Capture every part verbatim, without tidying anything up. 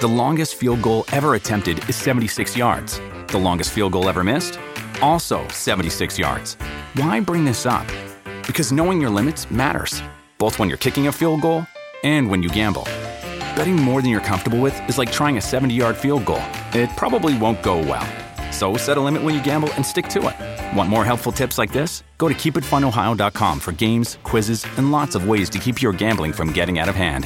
The longest field goal ever attempted is seventy-six yards. The longest field goal ever missed? Also seventy-six yards. Why bring this up? Because knowing your limits matters, both when you're kicking a field goal and when you gamble. Betting more than you're comfortable with is like trying a seventy-yard field goal. It probably won't go well. So set a limit when you gamble and stick to it. Want more helpful tips like this? Go to keep it fun ohio dot com for games, quizzes, and lots of ways to keep your gambling from getting out of hand.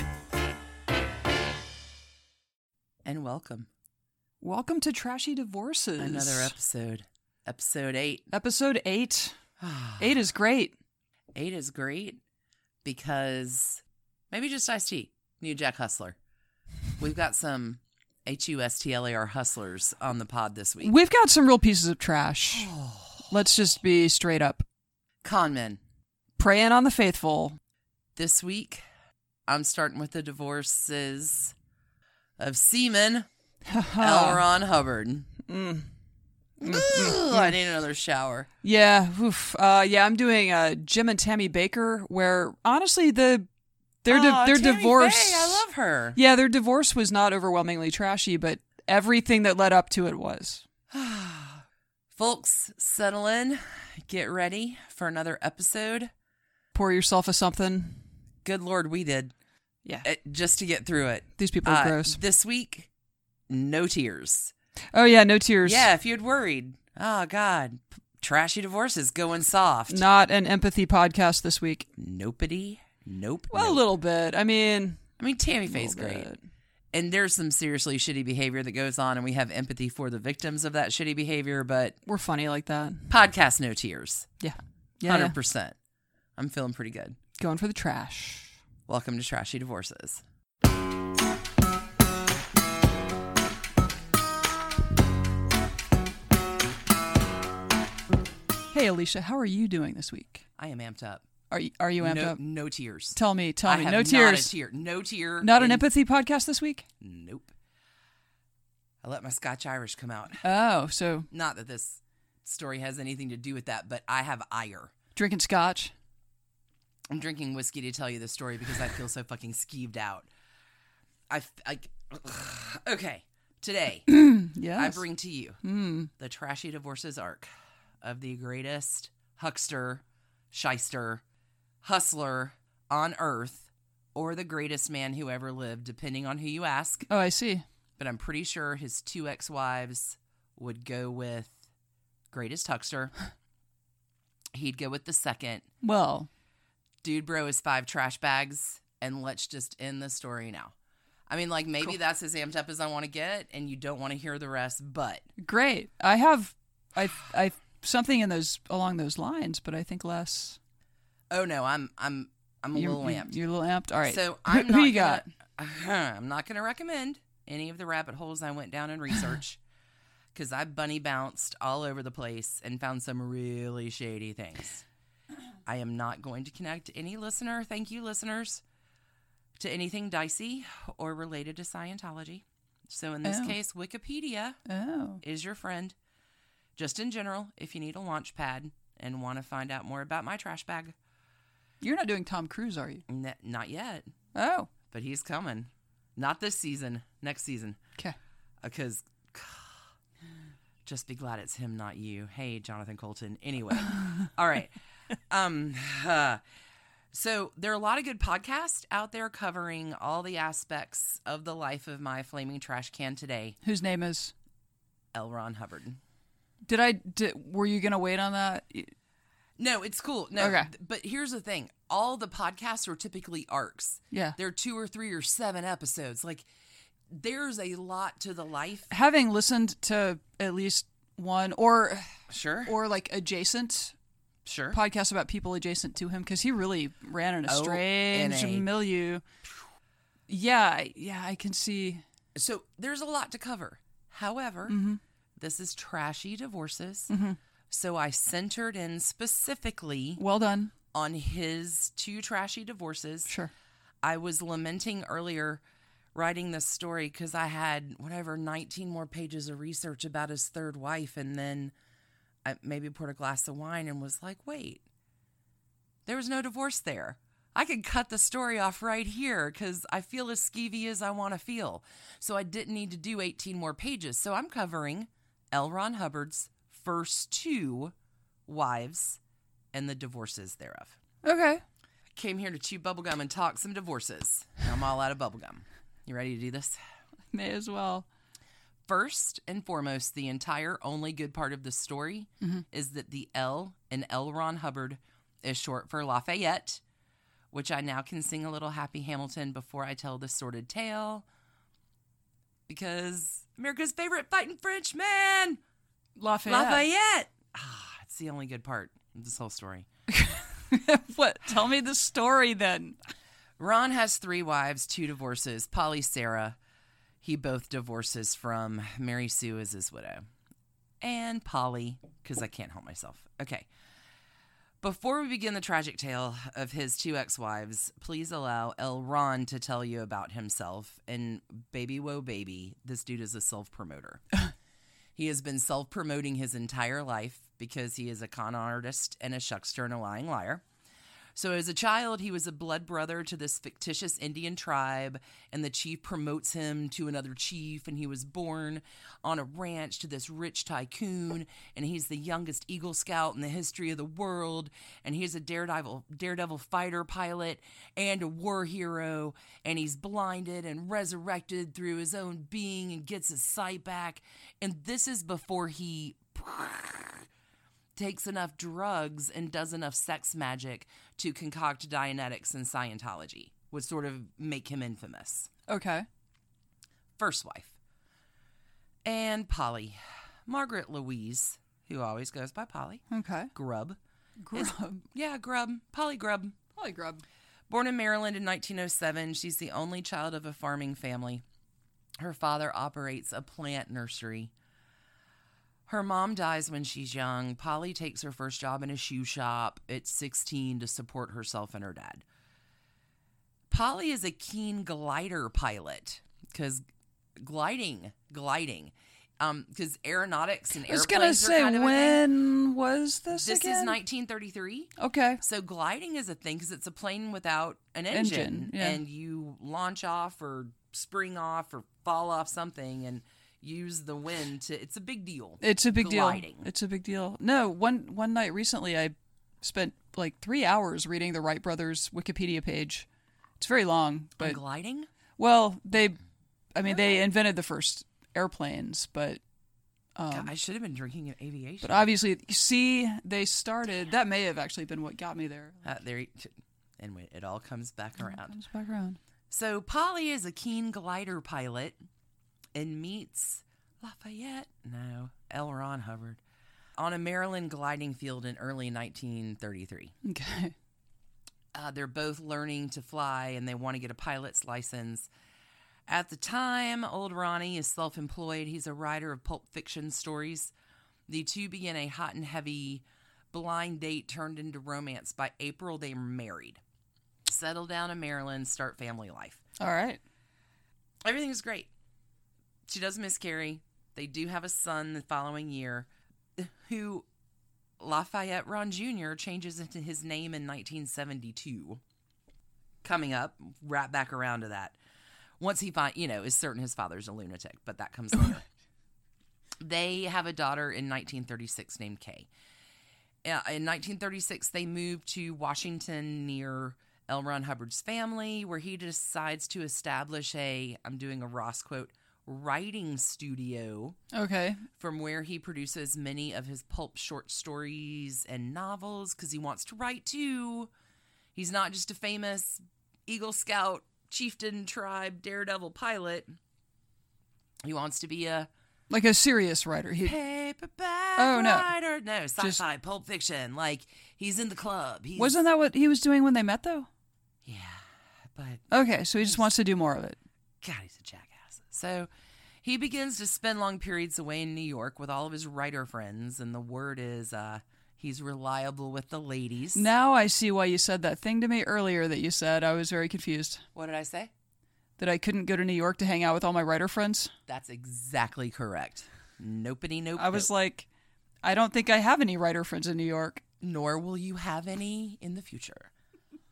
And welcome. Welcome to Trashy Divorces. Another episode. Episode eight. Episode eight. Eight is great. Eight is great because maybe just iced tea. New Jack Hustler. We've got some H U S T L A R hustlers on the pod this week. We've got some real pieces of trash. Let's just be straight up. Con men. Preying on the faithful. This week, I'm starting with the divorces of Seaman L. Ron Hubbard. Mm. Mm, Ugh, I need another shower. Yeah, oof. Uh, yeah. I'm doing uh, Jim and Tammy Baker, where honestly the their di- oh, their Tammy divorce. Faye, I love her. Yeah, their divorce was not overwhelmingly trashy, but everything that led up to it was. Folks, settle in. Get ready for another episode. Pour yourself a something. Good Lord, we did. Yeah, uh, just to get through it. These people are uh, gross. This week, no tears. Oh yeah, no tears. Yeah, if you'd worried. Oh God, P- trashy divorces going soft. Not an empathy podcast this week. Nopedy. Nope. Well, nope. a little bit. I mean, I mean, Tammy Faye's great. Bit. And there's some seriously shitty behavior that goes on, and we have empathy for the victims of that shitty behavior, but we're funny like that. Podcast no tears. Yeah. Yeah. one hundred percent. I'm feeling pretty good. Going for the trash. Welcome to Trashy Divorces. Hey, Alicia, how are you doing this week? I am amped up. Are you, are you amped no, up? No tears. Tell me, tell I me. have No not tears. A tear. No tear. Not an in... empathy podcast this week? Nope. I let my Scotch Irish come out. Oh, so. Not that this story has anything to do with that, but I have ire. Drinking scotch? I'm drinking whiskey to tell you this story because I feel so fucking skeeved out. I, I okay. Today, yes. I bring to you mm. the Trashy Divorces arc of the greatest huckster, shyster, hustler on earth, or the greatest man who ever lived, depending on who you ask. Oh, I see. But I'm pretty sure his two ex-wives would go with greatest huckster. He'd go with the second. Well. Dude bro is five trash bags, and let's just end the story now. I mean, like, maybe cool. That's as amped up as I want to get, and you don't want to hear the rest, but... Great. I have I, I, something in those along those lines, but I think less... Oh, no, I'm I'm I'm a you're, little amped. You're a little amped? All right. So I'm who, not who you gonna, got? I'm not going to recommend any of the rabbit holes I went down in research, because I bunny bounced all over the place and found some really shady things. I am not going to connect any listener, thank you listeners, to anything dicey or related to Scientology. So in this oh. case, Wikipedia oh. is your friend. Just in general, if you need a launch pad and want to find out more about my trash bag. You're not doing Tom Cruise, are you? N- not yet. Oh. But he's coming. Not this season, next season. Okay. Because just be glad it's him, not you. Hey, Jonathan Colton. Anyway. All right. Um, uh, so there are a lot of good podcasts out there covering all the aspects of the life of my flaming trash can today. Whose name is? L. Ron Hubbard. Did I, did, were you going to wait on that? No, it's cool. No, okay. But here's the thing. All the podcasts are typically arcs. Yeah. They're two or three or seven episodes. Like, there's a lot to the life. Having listened to at least one or sure or like adjacent sure podcasts about people adjacent to him, because he really ran in a oh, strange in a... milieu. Yeah, yeah, I can see. So there's a lot to cover. However, mm-hmm. this is Trashy Divorces. Mm-hmm. So I centered in specifically well done on his two trashy divorces. Sure. I was lamenting earlier writing this story because I had whatever nineteen more pages of research about his third wife, and then I maybe poured a glass of wine and was like, wait, there was no divorce there. I could cut the story off right here because I feel as skeevy as I want to feel. So I didn't need to do eighteen more pages. So I'm covering L. Ron Hubbard's first two wives and the divorces thereof. Okay. Came here to chew bubblegum and talk some divorces. Now I'm all out of bubblegum. You ready to do this? May as well. First and foremost, the entire only good part of the story mm-hmm. is that the L in L. Ron Hubbard is short for Lafayette, which I now can sing a little Happy Hamilton before I tell the sordid tale. Because America's favorite fighting Frenchman, Lafayette. Lafayette. Ah, it's the only good part of this whole story. What? Tell me the story then. Ron has three wives, two divorces. Polly, Sarah, he both divorces from. Mary Sue is his widow. And Polly, because I can't help myself. Okay. Before we begin the tragic tale of his two ex-wives, please allow L. Ron to tell you about himself. And baby, whoa, baby, this dude is a self-promoter. He has been self-promoting his entire life because he is a con artist and a shuckster and a lying liar. So as a child, he was a blood brother to this fictitious Indian tribe, and the chief promotes him to another chief, and he was born on a ranch to this rich tycoon, and he's the youngest Eagle Scout in the history of the world, and he's a daredevil, daredevil fighter pilot and a war hero, and he's blinded and resurrected through his own being and gets his sight back, and this is before he takes enough drugs and does enough sex magic to concoct Dianetics and Scientology, would sort of make him infamous. Okay. First wife. And Polly. Margaret Louise, who always goes by Polly. Okay. Grubb. Grub. Is, yeah, Grubb. Polly Grubb. Polly Grubb. Born in Maryland in nineteen oh seven, she's the only child of a farming family. Her father operates a plant nursery. Her mom dies when she's young. Polly takes her first job in a shoe shop at sixteen to support herself and her dad. Polly is a keen glider pilot because gliding, gliding, um, because aeronautics and I was airplanes gonna are say, kind of a when thing. was this This again? is nineteen thirty-three. Okay. So gliding is a thing because it's a plane without an engine, Engine, yeah. and you launch off or spring off or fall off something and use the wind to. It's a big deal. It's a big gliding. deal. It's a big deal. No, one one night recently, I spent like three hours reading the Wright brothers Wikipedia page. It's very long, but On gliding. well, they, I mean, they invented the first airplanes, but um, God, I should have been drinking an aviation. but obviously, you see, they started. That may have actually been what got me there. uh, there, and it all comes back around. Comes back around. So Polly is a keen glider pilot and meets Lafayette, no, L. Ron Hubbard, on a Maryland gliding field in early nineteen thirty-three. Okay. Uh, they're both learning to fly, and they want to get a pilot's license. At the time, old Ronnie is self-employed. He's a writer of pulp fiction stories. The two begin a hot and heavy blind date turned into romance. By April, they're married. Settle down in Maryland, start family life. All right. Everything is great. She does miscarry. They do have a son the following year who Lafayette Ron Junior changes into his name in nineteen seventy-two. Coming up, wrap back around to that. Once he find, you know, is certain his father's a lunatic, but that comes later. They have a daughter in nineteen thirty-six named Kay. Uh, in nineteen thirty-six, they moved to Washington near L. Ron Hubbard's family, where he decides to establish a, I'm doing a Ross quote, writing studio Okay. from where he produces many of his pulp short stories and novels because he wants to write too. He's not just a famous Eagle Scout, chieftain tribe, daredevil pilot. He wants to be a Like a serious writer. He, paperback Oh, no. writer. No, sci-fi, Just- pulp fiction. Like, he's in the club. He's, wasn't that what he was doing when they met, though? Yeah, but Okay, so he just wants to do more of it. God, he's a jackass. So he begins to spend long periods away in New York with all of his writer friends, and the word is uh, he's reliable with the ladies. Now I see why you said that thing to me earlier that you said. I was very confused. What did I say? That I couldn't go to New York to hang out with all my writer friends. That's exactly correct. Nopity nope. I was nope. like, I don't think I have any writer friends in New York. Nor will you have any in the future.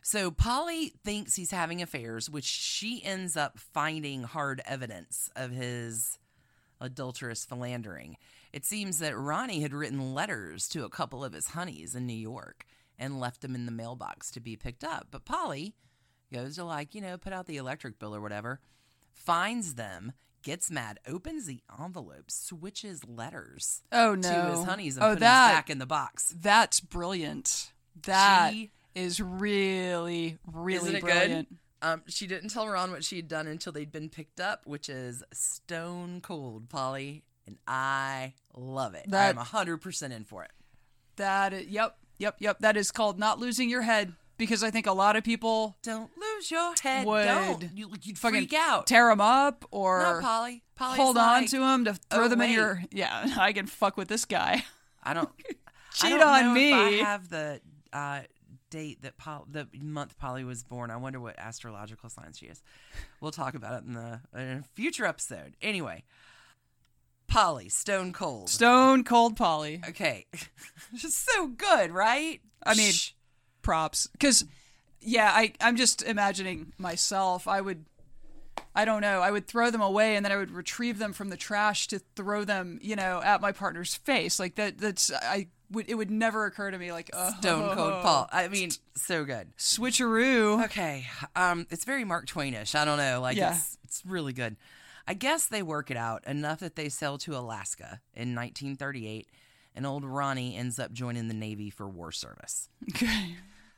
So Polly thinks he's having affairs, which she ends up finding hard evidence of his adulterous philandering. It seems that Ronnie had written letters to a couple of his honeys in New York and left them in the mailbox to be picked up. But Polly goes to, like, you know, put out the electric bill or whatever, finds them, gets mad, opens the envelope, switches letters Oh, to no. his honeys and Oh, puts that- them back in the box. That's brilliant. That She- is really, really Isn't it brilliant. good? Um, she didn't tell Ron what she had done until they'd been picked up, which is stone cold, Polly, and I love it. That- I'm one hundred percent in for it. That is, yep, yep, yep. That is called not losing your head, because I think a lot of people Don't lose your head. would Don't. You, you'd fucking freak out. tear them up or Not Polly. Polly's hold on like, to them to throw "Oh, them in wait." your. Yeah, I can fuck with this guy. I don't. Cheat I don't on know me. If I have the uh, date that Pol- the month Polly was born. I wonder what astrological sign she is. We'll talk about it in the in a future episode. Anyway, Polly, stone cold. Stone cold Polly. Okay, just so good, right? I mean, Shh. props. Because, yeah, I, I'm just imagining myself. I would, I don't know, I would throw them away and then I would retrieve them from the trash to throw them, you know, at my partner's face. Like, that. that's, I would, it would never occur to me, like, oh. Stone Cold Paul. I mean, so good. Switcheroo. Okay, um, it's very Mark Twainish. I don't know, like Yeah. it's it's really good. I guess they work it out enough that they sail to Alaska in nineteen thirty-eight, and old Ronnie ends up joining the Navy for war service. Okay.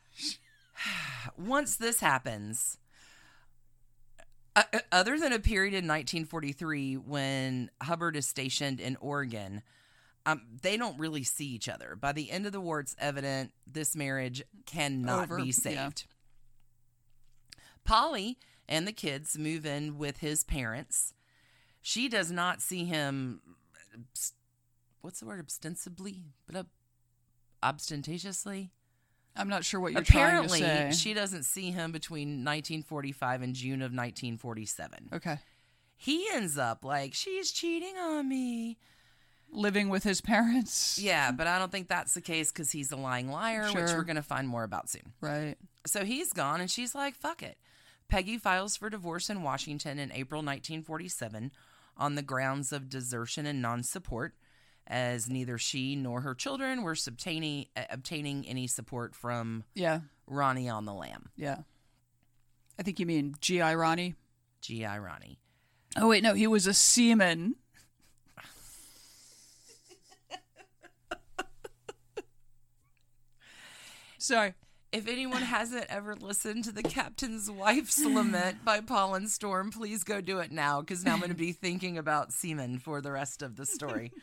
Once this happens, uh, uh, other than a period in nineteen forty-three when Hubbard is stationed in Oregon, um, they don't really see each other. By the end of the war, it's evident this marriage cannot Over, be yeah. saved. Polly and the kids move in with his parents. She does not see him, what's the word, ostensibly, but uh, ostentatiously? I'm not sure what you're Apparently, trying to say. she doesn't see him between nineteen forty-five and June of nineteen forty-seven. Okay. He ends up like, she's cheating on me. Living with his parents. Yeah, but I don't think that's the case because he's a lying liar, which Sure. we're going to find more about soon. Right. So he's gone, and she's like, fuck it. Peggy files for divorce in Washington in April nineteen forty-seven on the grounds of desertion and non-support, as neither she nor her children were obtaining, uh, obtaining any support from Yeah. Ronnie on the lam. Yeah. I think you mean G I. Ronnie. G I. Ronnie. Oh, wait, no, he was a seaman. Sorry. If anyone hasn't ever listened to The Captain's Wife's Lament by Paul and Storm, please go do it now, because now I'm going to be thinking about semen for the rest of the story.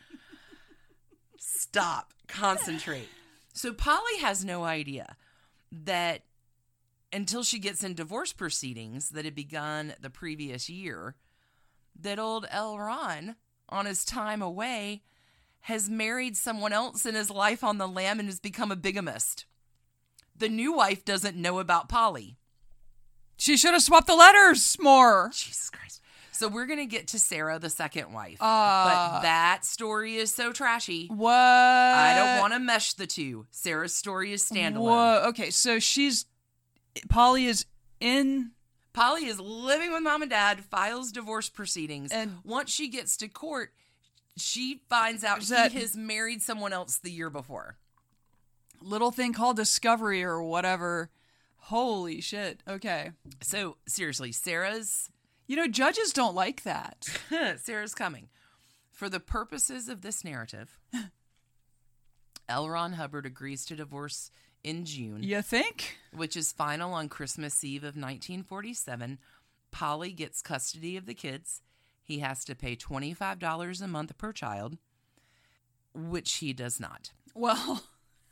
Stop. Concentrate. So Polly has no idea that until she gets in divorce proceedings that had begun the previous year, that old L. Ron, on his time away, has married someone else in his life on the lam and has become a bigamist. The new wife doesn't know about Polly. She should have swapped the letters more. Jesus Christ. So we're going to get to Sarah, the second wife. Uh, but that story is so trashy. What? I don't want to mesh the two. Sarah's story is standalone. Whoa. Okay, so she's... Polly is in... Polly is living with mom and dad, files divorce proceedings. And- once she gets to court, she finds out Is he that- has married someone else the year before. Little thing called Discovery or whatever. Holy shit. Okay. So seriously, Sarah's You know, judges don't like that. Sarah's coming. For the purposes of this narrative, L. Ron Hubbard agrees to divorce in June, You think? which is final on Christmas Eve of nineteen forty-seven. Polly gets custody of the kids. He has to pay twenty-five dollars a month per child, which he does not. Well,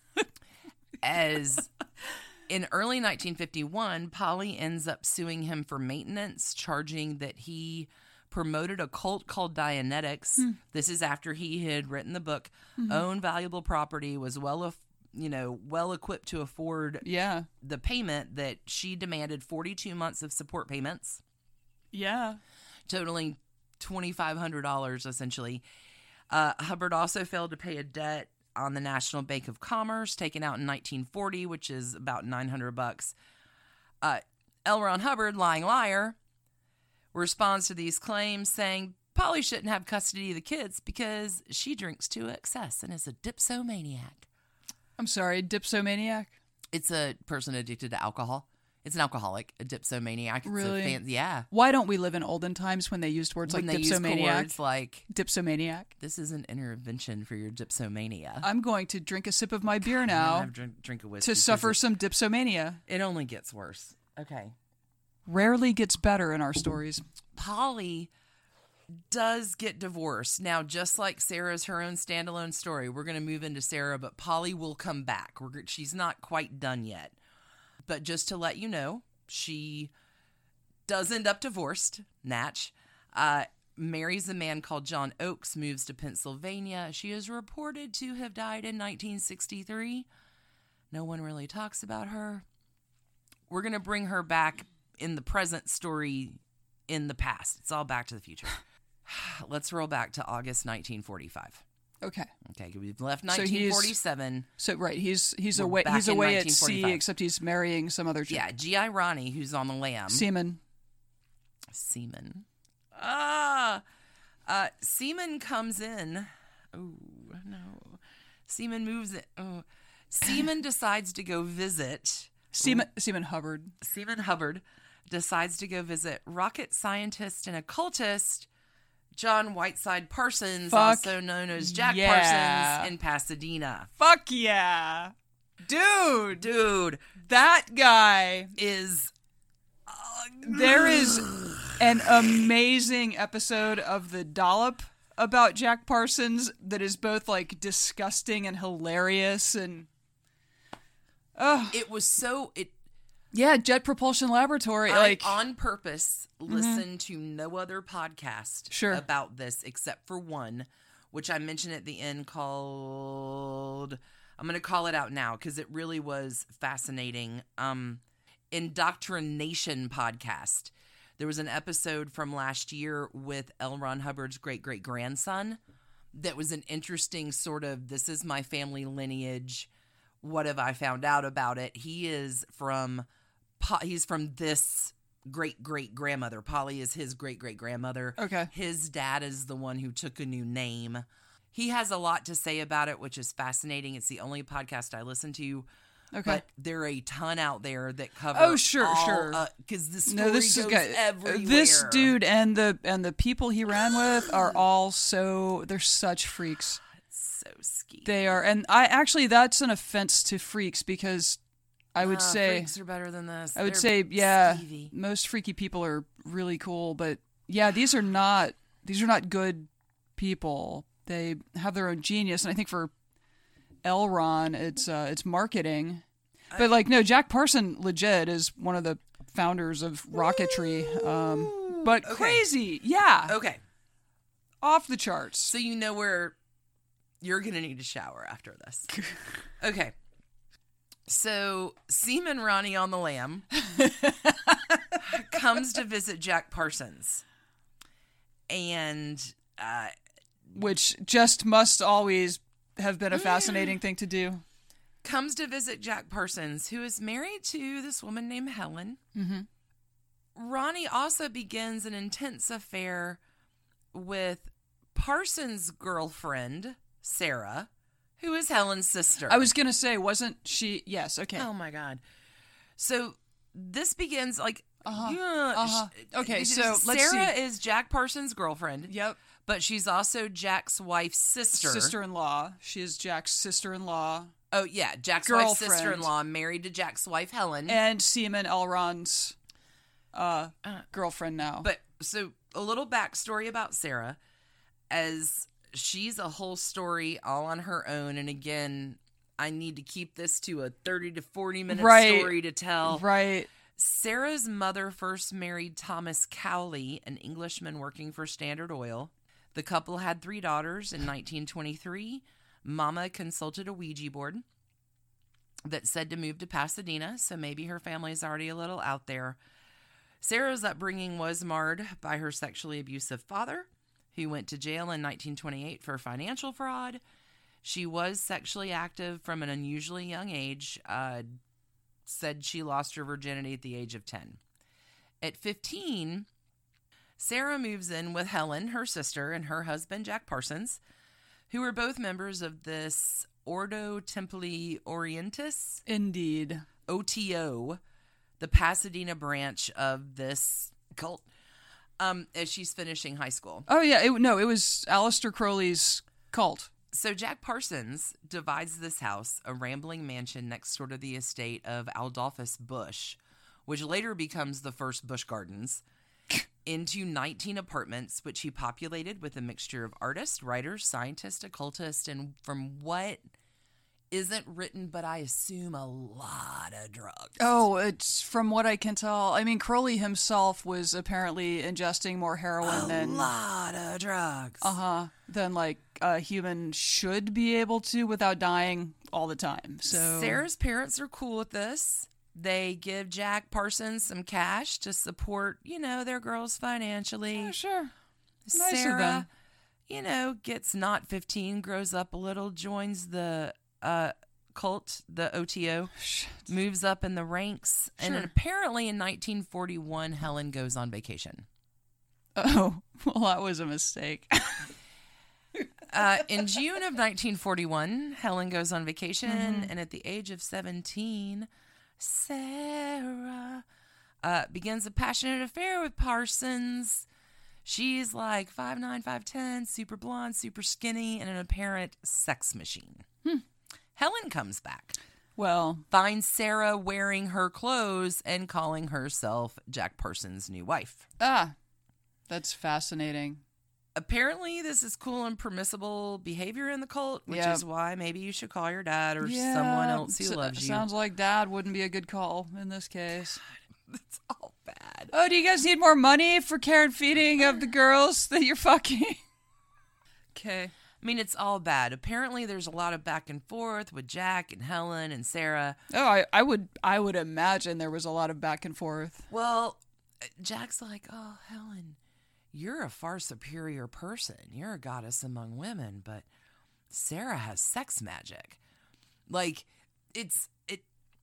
As in early nineteen fifty-one, Polly ends up suing him for maintenance, charging that he promoted a cult called Dianetics. Hmm. This is after he had written the book, Mm-hmm. owned valuable property, was well, af- you know, well equipped to afford yeah. the payment that she demanded forty-two months of support payments, Yeah. totaling twenty-five hundred dollars essentially. Uh, Hubbard also failed to pay a debt on the National Bank of Commerce taken out in nineteen forty, which is about nine hundred bucks. Uh, L. Ron Hubbard, lying liar, responds to these claims saying Polly shouldn't have custody of the kids because she drinks to excess and is a dipsomaniac. I'm sorry, dipsomaniac? It's a person addicted to alcohol. It's an alcoholic, a dipsomaniac. It's Really? A fan- yeah. Why don't we live in olden times when they used words When like they use dipsomaniac? words like, Dipsomaniac. this is an intervention for your dipsomania. I'm going to drink a sip of my beer I'm gonna now have drink, drink a whiskey to 'cause suffer it, some dipsomania. it only gets worse. Okay. Rarely gets better in our stories. Polly does get divorced. Now, just like Sarah's her own standalone story, we're going to move into Sarah, but Polly will come back. We're, she's not quite done yet. But just to let you know, she does end up divorced, Natch. Uh, marries a man called John Oakes, moves to Pennsylvania. She is reported to have died in nineteen sixty-three. No one really talks about her. We're going to bring her back in the present story in the past. It's all Back to the Future. Let's roll back to August nineteen forty-five. Okay. Okay, we've left So he's- nineteen forty-seven. So right, he's he's We're away back he's in away at nineteen sea, forty-five. except he's marrying some other chick. Yeah, G I. Ronnie, who's on the lam. Seaman. Seaman. Ah, uh, Seaman comes in. Oh no, Seaman moves it. Oh, Seaman decides to go visit. Seaman Seaman Hubbard. Seaman Hubbard decides to go visit rocket scientist and occultist John Whiteside Parsons, Fuck also known as Jack yeah. Parsons, in Pasadena. Fuck yeah. Dude, Dude that guy. is. Uh, There is an amazing episode of The Dollop about Jack Parsons that is both like disgusting and hilarious and oh It was so it. yeah, Jet Propulsion Laboratory. I like on purpose listened to no other podcast Sure. about this except for one, which I mentioned at the end called. I'm going to call it out now because it really was fascinating. Um, Indoctrination podcast. There was an episode from last year with L. Ron Hubbard's great great grandson that was an interesting sort of, this is my family lineage. What have I found out about it? He is from, he's from this great great grandmother. Polly is his great great grandmother. Okay. His dad is the one who took a new name. He has a lot to say about it, which is fascinating. It's the only podcast I listen to. okay. But there are a ton out there that cover. Oh, sure, all, sure. Because the story No, this goes is guy, everywhere. this dude and the and the people he ran with are all so they're such freaks. so ski. They are, and I actually that's an offense to freaks because I would Ah, say freaks are better than this. I would They're say yeah, skeevy. most freaky people are really cool, but yeah, these are not these are not good people. They have their own genius, and I think for L. Ron, it's uh, it's marketing. But like no, Jack Parson legit is one of the founders of rocketry. Um, but Okay. crazy, yeah, Okay, off the charts. so you know where you're gonna need a shower after this. Okay. So Seaman Ronnie on the lam comes to visit Jack Parsons, and uh, Which just must always have been a fascinating thing to do. comes to visit Jack Parsons, who is married to this woman named Helen. Mm-hmm. Ronnie also begins an intense affair with Parsons' girlfriend, Sarah, who is Helen's sister. I was gonna say, wasn't she? Yes. Okay. Oh my God. So this begins like. Uh-huh. yeah, Uh-huh. sh- Okay, this- so let's Sarah see. is Jack Parsons' girlfriend, Yep. but she's also Jack's wife's sister. Sister-in-law. She is Jack's sister-in-law Oh yeah, Jack's wife's Girlfriend. sister-in-law, married to Jack's wife Helen. and Seaman Elron's uh, Uh, girlfriend now. But so a little backstory about Sarah, as she's a whole story all on her own. And again, I need to keep this to a thirty to forty minute Right. story to tell. right. Sarah's mother first married Thomas Cowley, an Englishman working for Standard Oil. The couple had three daughters. In nineteen twenty-three, Mama consulted a Ouija board that said to move to Pasadena, so maybe her family's already a little out there. Sarah's upbringing was marred by her sexually abusive father, who went to jail in nineteen twenty-eight for financial fraud. She was sexually active from an unusually young age, uh, said she lost her virginity at the age of ten. At fifteen, Sarah moves in with Helen, her sister, and her husband, Jack Parsons, who are both members of this Ordo Templi Orientis. Indeed. O T O, the Pasadena branch of this cult, um, as she's finishing high school. Oh, yeah. It, no, it was Aleister Crowley's cult. So Jack Parsons divides this house, a rambling mansion next door to the estate of Adolphus Bush, which later becomes the first Busch Gardens, into nineteen apartments, which he populated with a mixture of artists, writers, scientists, occultists, and from what isn't written, but I assume a lot of drugs. Oh, it's from what I can tell. I mean, Crowley himself was apparently ingesting more heroin a than lot of drugs. uh huh than like a human should be able to without dying all the time. So Sarah's parents are cool with this. They give Jack Parsons some cash to support, you know, their girls financially. yeah, sure. Nice of Sarah, them. you know, gets not fifteen, grows up a little, joins the uh, cult, the O T O, moves up in the ranks. And Sure. apparently in nineteen forty-one, Helen goes on vacation. Oh, well, that was a mistake. Uh, in June of nineteen forty-one, Helen goes on vacation. Mm-hmm. And at the age of seventeen, Sarah uh, begins a passionate affair with Parsons. She's like five nine, five ten, super blonde, super skinny, and an apparent sex machine. Hmm. Helen comes back, Well, finds Sarah wearing her clothes and calling herself Jack Parsons' new wife. ah, that's fascinating. Apparently, this is cool and permissible behavior in the cult, which Yeah. is why maybe you should call your dad or Yeah, someone else who s- loves you. Sounds like Dad wouldn't be a good call in this case. It's all bad. Oh, do you guys need more money for care and feeding of the girls that you're fucking? Okay. I mean, it's all bad. Apparently, there's a lot of back and forth with Jack and Helen and Sarah. Oh, I, I would I would imagine there was a lot of back and forth. Well, Jack's like, oh, Helen, you're a far superior person. You're a goddess among women, but Sarah has sex magic. Like, it's, it.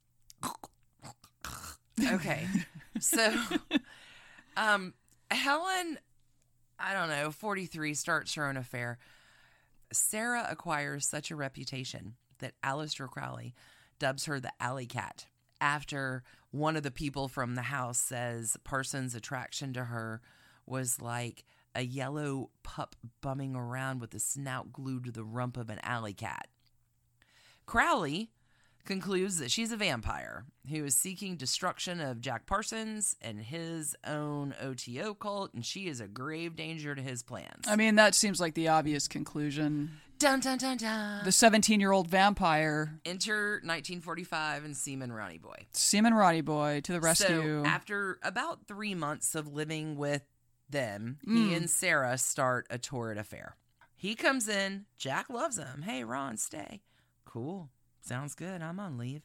Okay. So, um, Helen, I don't know, forty-three, starts her own affair. Sarah acquires such a reputation that Aleister Crowley dubs her the Alley Cat after one of the people from the house says Parsons' attraction to her was like a yellow pup bumming around with a snout glued to the rump of an alley cat. Crowley concludes that she's a vampire who is seeking destruction of Jack Parsons and his own O T O cult, and she is a grave danger to his plans. I mean, that seems like the obvious conclusion. Dun dun dun dun. The seventeen-year-old vampire, Enter nineteen forty-five and Seaman Ronnie Boy. Seaman Roddy Boy, to the rescue. So after about three months of living with them, Mm. he and Sarah start a torrid affair. He comes in. Jack loves him. Hey, Ron, stay. Cool. Sounds good. I'm on leave.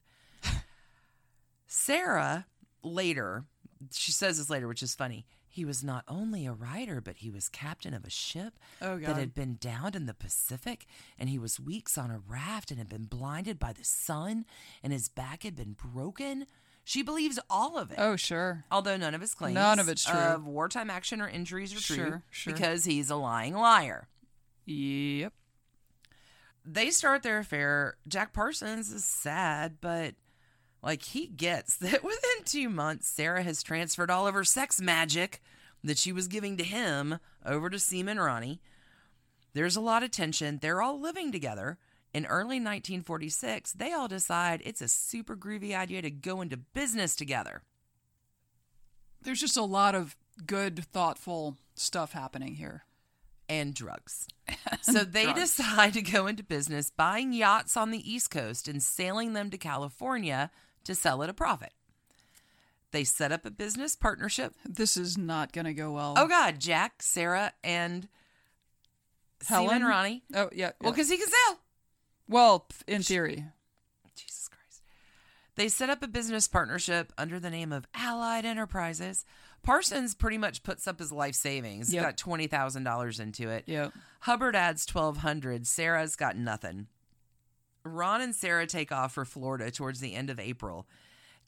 Sarah, later, she says this later, which is funny. He was not only a writer, but he was captain of a ship Oh, that God. had been downed in the Pacific, and he was weeks on a raft and had been blinded by the sun, and his back had been broken. She believes all of it. Oh, sure. Although none of his claims None of it's true. of wartime action or injuries are true, Sure, sure. because he's a lying liar. Yep. They start their affair. Jack Parsons is sad, but like he gets that within two months, Sarah has transferred all of her sex magic that she was giving to him over to Seaman Ronnie. There's a lot of tension. They're all living together. In early nineteen forty-six, they all decide it's a super groovy idea to go into business together. There's just a lot of good, thoughtful stuff happening here. And drugs. So they Drugs. decide to go into business buying yachts on the East Coast and sailing them to California to sell at a profit. They set up a business partnership. This is not going to go well. Oh, God, Jack, Sarah, and Helen? Seaman Ronnie. Oh, yeah. Well, yeah. because he can sail. Well, in theory. Jesus Christ. They set up a business partnership under the name of Allied Enterprises. Parsons pretty much puts up his life savings. He's Yep. got twenty thousand dollars into it. Yep. Hubbard adds twelve hundred dollars. Sarah's got nothing. Ron and Sarah take off for Florida towards the end of April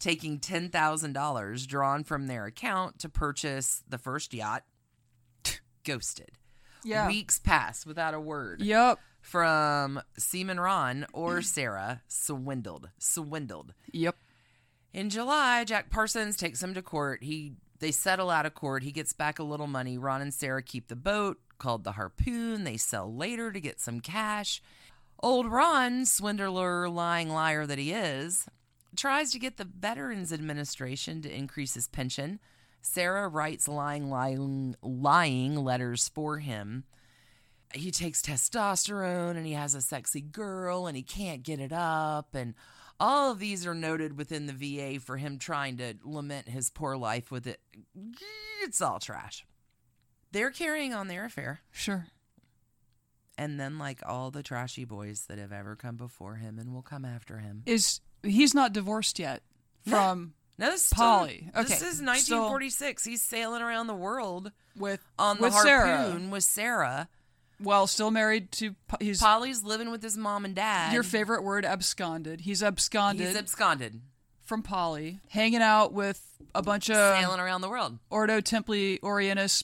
taking ten thousand dollars drawn from their account to purchase the first yacht. Ghosted. Yeah. Weeks pass without a word. Yep. From Seaman Ron or Sarah. Swindled. Swindled. Yep. In July, Jack Parsons takes him to court. He They settle out of court. He gets back a little money. Ron and Sarah keep the boat, called the Harpoon. They sell later to get some cash. Old Ron, swindler, lying liar that he is, tries to get the Veterans Administration to increase his pension. Sarah writes lying, lying, lying letters for him. He takes testosterone and he has a sexy girl and he can't get it up. And all of these are noted within the V A for him trying to lament his poor life with it. It's all trash. They're carrying on their affair. Sure. And then, like all the trashy boys that have ever come before him and will come after him. Is he's not divorced yet from No, this is Polly. Still, Okay, This is nineteen forty-six. He's sailing around the world with on the with Harpoon Sarah. with Sarah. Well, still married to he's Polly's living with his mom and dad. your favorite word, absconded. He's absconded He's absconded. from Polly, hanging out with a bunch of Sailing around the world. Ordo Templi Orientis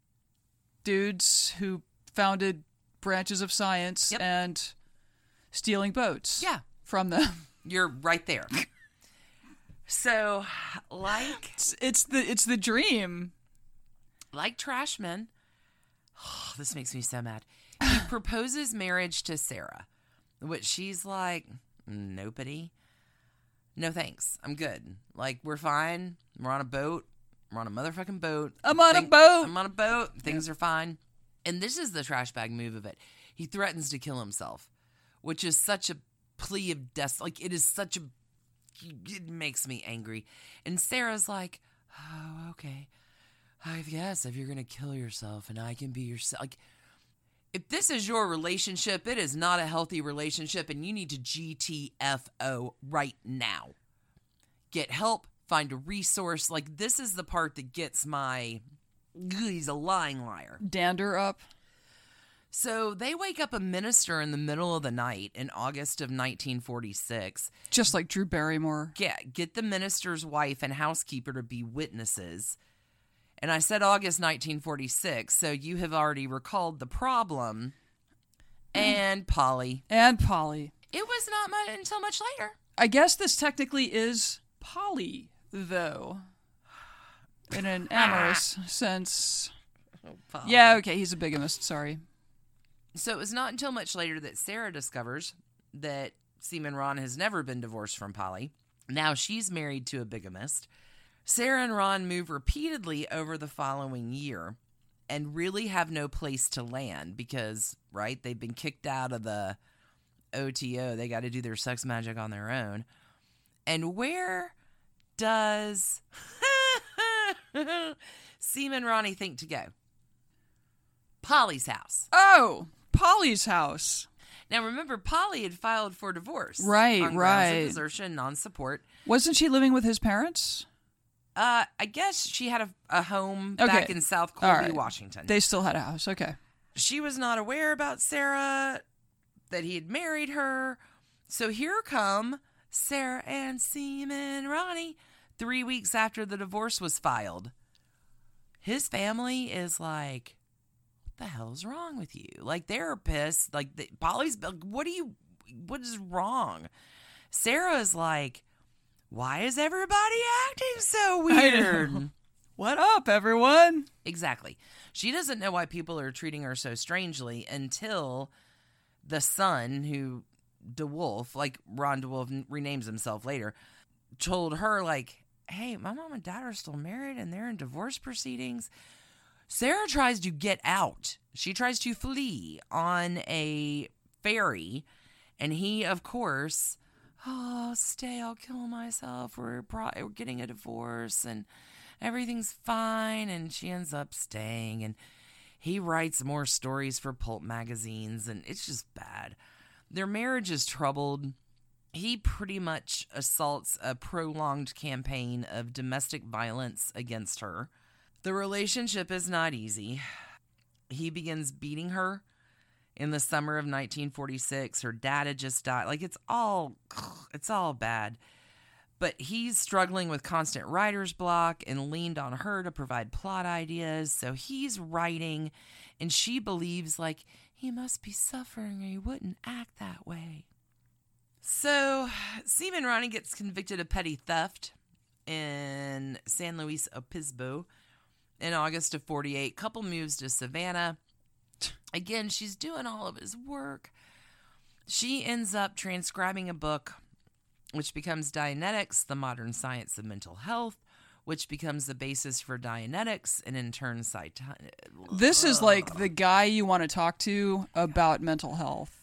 dudes who founded branches of science Yep. and stealing boats Yeah. from them. You're right there. So, like It's, it's the it's the dream. like trash men, oh, this makes me so mad. He proposes marriage to Sarah, which she's like, nobody. No thanks. I'm good. Like, we're fine. We're on a boat. We're on a motherfucking boat. I'm on a Think- boat. I'm on a boat. Things are fine. And this is the trash bag move of it. He threatens to kill himself, which is such a plea of death. Like, it is such a, it makes me angry. And Sarah's like, oh, okay. I guess if you're going to kill yourself and I can be yourself. Like, if this is your relationship, it is not a healthy relationship and you need to G T F O right now. Get help, find a resource. Like, this is the part that gets my, he's a lying liar. Dander up. So they wake up a minister in the middle of the night in August of nineteen forty-six. Just like Drew Barrymore. Get, get the minister's wife and housekeeper to be witnesses. And I said August nineteen forty-six, so you have already recalled the problem. And Polly. And Polly. It was not much until much later. I guess this technically is Polly, though. In an amorous sense. Polly. Yeah, okay, he's a bigamist, sorry. So it was not until much later that Sarah discovers that Seaman Ron has never been divorced from Polly. Now she's married to a bigamist. Sarah and Ron move repeatedly over the following year and really have no place to land because, right, they've been kicked out of the O T O. They got to do their sex magic on their own. And where does Seaman Ronnie think to go? Polly's house. Oh, Polly's house. Now, remember, Polly had filed for divorce. Right, on grounds right. of desertion, non-support. Wasn't she living with his parents? Uh, I guess she had a, a home Okay. back in South All Colby, right. Washington. They still had a house, okay. She was not aware about Sarah, that he had married her. So here come Sarah and Seaman Ronnie three weeks after the divorce was filed. His family is like, what the hell's wrong with you? Like, they're pissed. Like, the, Polly's, what do you, what is wrong? Sarah's like, why is everybody acting so weird? What up, everyone? Exactly. She doesn't know why people are treating her so strangely until the son, who DeWolf, like Ron DeWolf renames himself later, told her, like, hey, my mom and dad are still married and they're in divorce proceedings. Sarah tries to get out. She tries to flee on a ferry. And he, of course, oh, stay, I'll kill myself. We're, pro- we're getting a divorce and everything's fine. And she ends up staying. And he writes more stories for pulp magazines. And it's just bad. Their marriage is troubled. He pretty much assaults a prolonged campaign of domestic violence against her. The relationship is not easy. He begins beating her in the summer of nineteen forty-six. Her dad had just died. Like, it's all, it's all bad. But he's struggling with constant writer's block and leaned on her to provide plot ideas. So he's writing, and she believes, like, he must be suffering or he wouldn't act that way. So Seaman Ronnie gets convicted of petty theft in San Luis Obispo in August of forty-eight. Couple moves to Savannah. Again, she's doing all of his work. She ends up transcribing a book which becomes Dianetics, the Modern Science of Mental Health, which becomes the basis for Dianetics, and in turn, Psy- This is like the guy you want to talk to about mental health.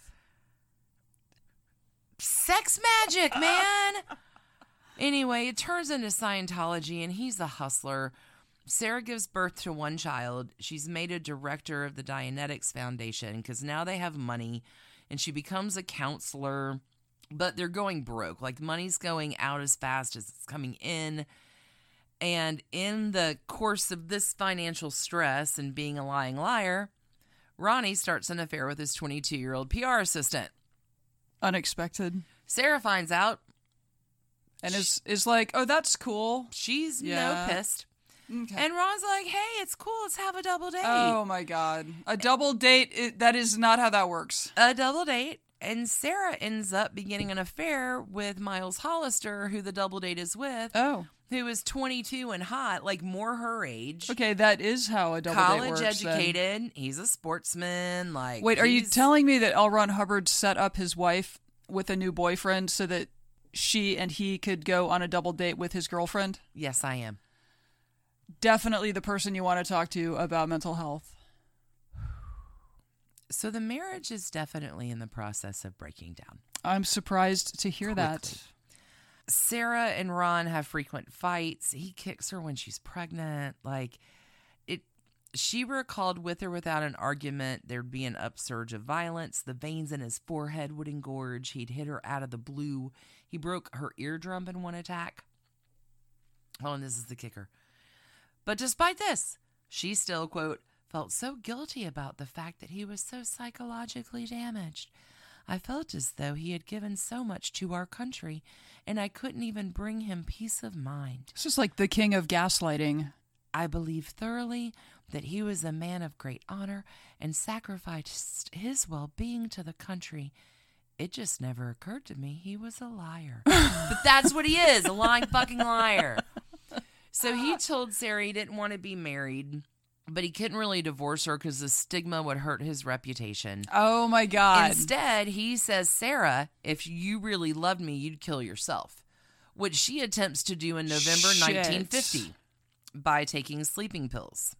Sex magic, man! Anyway, it turns into Scientology, and he's a hustler. Sarah gives birth to one child. She's made a director of the Dianetics Foundation because now they have money, and she becomes a counselor. But they're going broke. Like, money's going out as fast as it's coming in. And in the course of this financial stress and being a lying liar, Ronnie starts an affair with his twenty-two-year-old P R assistant. Unexpected. Sarah finds out. And is is like, oh, that's cool. She's Yeah. no pissed. Okay. And Ron's like, hey, it's cool. Let's have a double date. Oh, my God. A double date, it, that is not how that works. A double date. And Sarah ends up beginning an affair with Miles Hollister, who the double date is with, Oh. who is twenty-two and hot, like more her age. Okay, that is how a double date College works. then. educated. He's a sportsman. Like, Wait, are you he's- telling me that L. Ron Hubbard set up his wife with a new boyfriend so that she and he could go on a double date with his girlfriend? Yes, I am. Definitely the person you want to talk to about mental health. So the marriage is definitely in the process of breaking down. I'm surprised to hear that. Quickly. Sarah and Ron have frequent fights. He kicks her when she's pregnant. Like, it. She recalled with or without an argument, there'd be an upsurge of violence. The veins in his forehead would engorge. He'd hit her out of the blue. He broke her eardrum in one attack. Oh, and this is the kicker. But despite this, she still, quote, felt so guilty about the fact that he was so psychologically damaged. I felt as though he had given so much to our country, and I couldn't even bring him peace of mind. This is like the king of gaslighting. I believe thoroughly that he was a man of great honor and sacrificed his well-being to the country. It just never occurred to me he was a liar. But that's what he is, a lying fucking liar. So he told Sarah he didn't want to be married, but he couldn't really divorce her because the stigma would hurt his reputation. Oh, my God. Instead, he says, Sarah, if you really loved me, you'd kill yourself, which she attempts to do in November Shit. nineteen fifty by taking sleeping pills.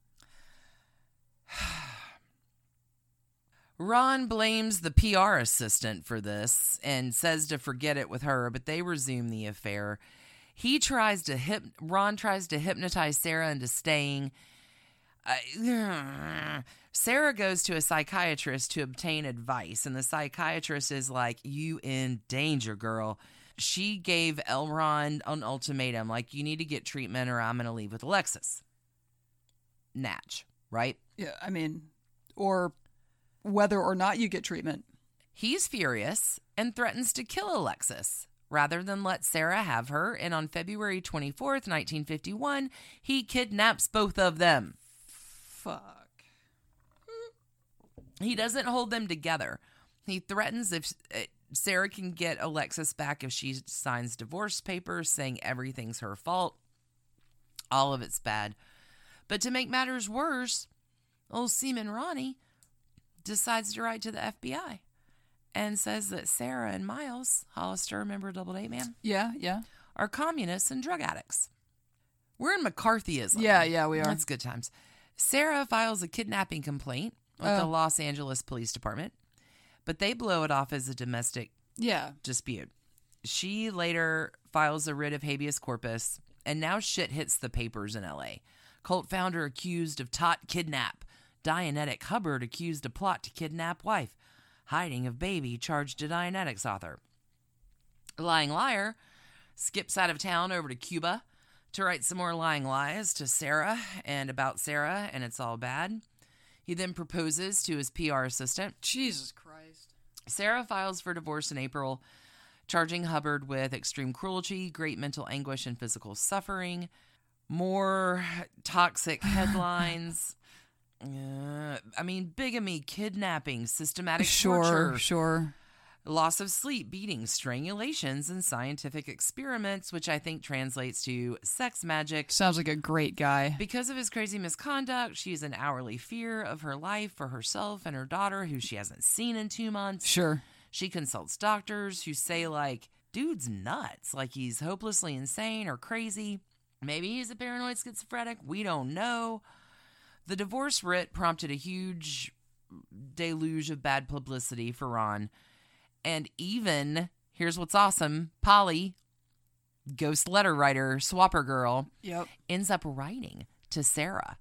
Ron blames the P R assistant for this and says to forget it with her, but they resume the affair. He tries to hip. Ron tries to hypnotize Sarah into staying. Uh, Sarah goes to a psychiatrist to obtain advice, and the psychiatrist is like, "You in danger, girl." She gave L. Ron an ultimatum, like, "You need to get treatment, or I'm going to leave with Alexis." Natch, right? Yeah, I mean, or whether or not you get treatment. He's furious and threatens to kill Alexis rather than let Sarah have her, and on February twenty-fourth, nineteen fifty-one, he kidnaps both of them. Fuck. He doesn't hold them together. He threatens if uh, Sarah can get Alexis back if she signs divorce papers saying everything's her fault. All of it's bad. But to make matters worse, old Seaman Ronnie decides to write to the F B I and says that Sarah and Miles Hollister, remember Double Date Man, Yeah, yeah. are communists and drug addicts. We're in McCarthyism. Yeah, yeah, we are. That's good times. Sarah files a kidnapping complaint with Oh. the Los Angeles Police Department, but they blow it off as a domestic Yeah. dispute. She later files a writ of habeas corpus, and now shit hits the papers in L A. Cult founder accused of tot kidnap. Dianetic Hubbard accused of plot to kidnap wife. Hiding of baby charged to Dianetics author. Lying liar skips out of town over to Cuba to write some more lying lies to Sarah and about Sarah, and it's all bad. He then proposes to his P R assistant. Jesus Christ. Sarah files for divorce in April charging Hubbard with extreme cruelty, great mental anguish, and physical suffering. More toxic headlines. uh, I mean, bigamy, kidnapping, systematic Sure, torture. sure. Loss of sleep, beatings, strangulations, and scientific experiments, which I think translates to sex magic. Sounds like a great guy. Because of his crazy misconduct, she's in hourly fear of her life for herself and her daughter, who she hasn't seen in two months. Sure. She consults doctors who say, like, dude's nuts, like he's hopelessly insane or crazy. Maybe he's a paranoid schizophrenic. We don't know. The divorce writ prompted a huge deluge of bad publicity for Ron. And even, here's what's awesome, Polly, ghost letter writer, swapper girl, Yep. ends up writing to Sarah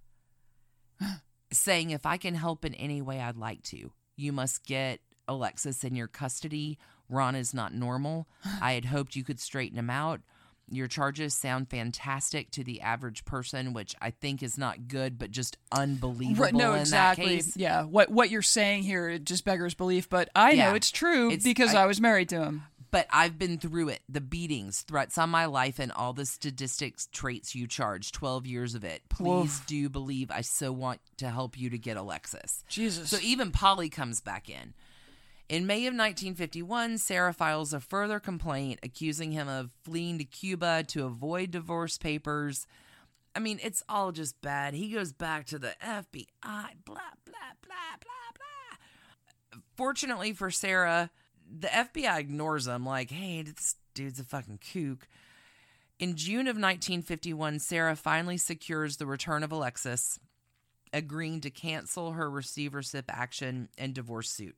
saying, if I can help in any way, I'd like to. You must get Alexis in your custody. Ron is not normal. I had hoped you could straighten him out. Your charges sound fantastic to the average person, which I think is not good, but just unbelievable Right, no, in exactly. that case. Yeah, what what you're saying here, it just beggars belief, but I Yeah. know it's true It's- because I- I, was married to him. But I've been through it. The beatings, threats on my life, and all the statistics traits you charge. twelve years of it. Please Woof. do believe I so want to help you to get Alexis. Jesus. So even Polly comes back in. In May of nineteen fifty-one, Sarah files a further complaint accusing him of fleeing to Cuba to avoid divorce papers. I mean, it's all just bad. He goes back to the F B I, blah, blah, blah, blah, blah. Fortunately for Sarah, the F B I ignores him like, hey, this dude's a fucking kook. In June of nineteen fifty-one, Sarah finally secures the return of Alexis, agreeing to cancel her receivership action and divorce suit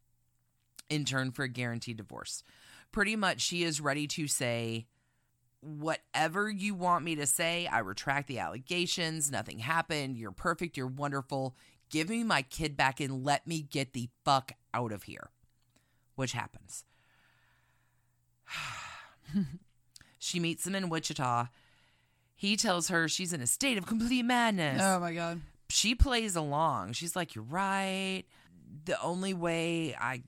in turn for a guaranteed divorce. Pretty much, she is ready to say, whatever you want me to say, I retract the allegations. Nothing happened. You're perfect. You're wonderful. Give me my kid back and let me get the fuck out of here. Which happens. She meets him in Wichita. He tells her she's in a state of complete madness. Oh my God. She plays along. She's like, you're right. The only way I...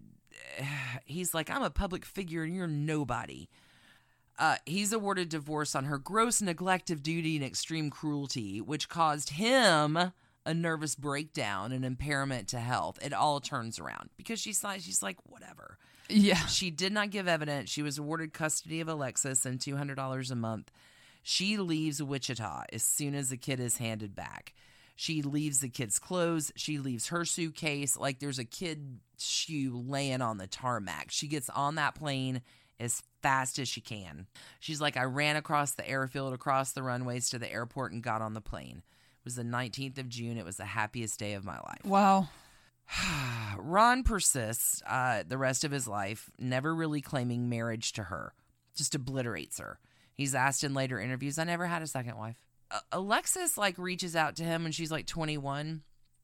He's like, I'm a public figure and you're nobody. Uh, he's awarded divorce on her gross neglect of duty and extreme cruelty, which caused him a nervous breakdown and impairment to health. It all turns around because she's like, she's like, whatever. Yeah. She did not give evidence. She was awarded custody of Alexis and two hundred dollars a month. She leaves Wichita as soon as the kid is handed back. She leaves the kid's clothes. She leaves her suitcase. Like there's a kid shoe laying on the tarmac. She gets on that plane as fast as she can. She's like, I ran across the airfield, across the runways to the airport and got on the plane. It was the nineteenth of June. It was the happiest day of my life. Wow. Ron persists uh, the rest of his life, never really claiming marriage to her. Just obliterates her. He's asked in later interviews, I never had a second wife. Uh, Alexis, like, reaches out to him when she's, like, twenty-one.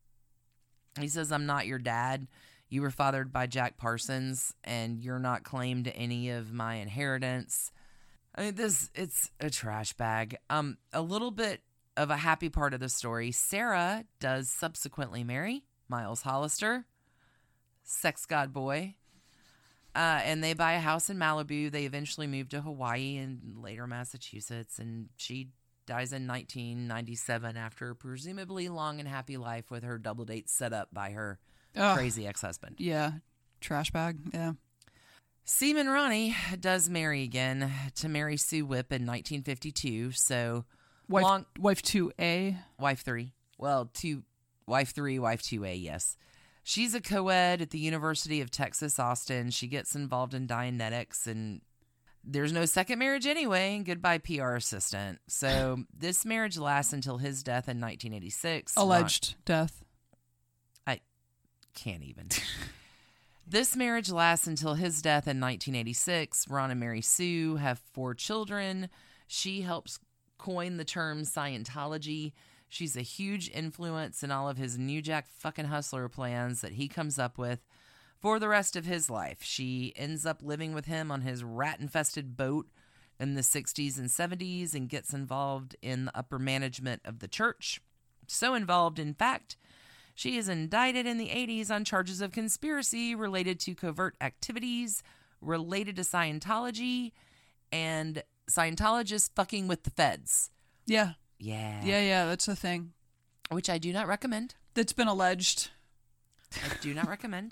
He says, I'm not your dad. You were fathered by Jack Parsons, and you're not claimed to any of my inheritance. I mean, this, it's a trash bag. Um, a little bit of a happy part of the story. Sarah does subsequently marry Miles Hollister, sex god boy. Uh, and they buy a house in Malibu. They eventually move to Hawaii and later Massachusetts. And she dies in nineteen ninety-seven after a presumably long and happy life with her double date set up by her Ugh. crazy ex-husband. Yeah. Trash bag. Yeah. Seaman Ronnie does marry again to Mary Sue Whipp in nineteen fifty-two. So Wife, long, wife two A. wife three. Well, two, wife three, wife two A, yes. She's a co-ed at the University of Texas, Austin. She gets involved in Dianetics, and there's no second marriage anyway. Goodbye, P R assistant. So this marriage lasts until his death in nineteen eighty-six. Alleged death. I can't even. This marriage lasts until his death in nineteen eighty-six. Ron and Mary Sue have four children. She helps coin the term Scientology. She's a huge influence in all of his New Jack fucking Hustler plans that he comes up with for the rest of his life. She ends up living with him on his rat-infested boat in the sixties and seventies and gets involved in the upper management of the church. So involved, in fact, she is indicted in the eighties on charges of conspiracy related to covert activities related to Scientology and Scientologists fucking with the feds. Yeah. Yeah. Yeah, yeah, that's a thing. Which I do not recommend. That's been alleged. I do not recommend.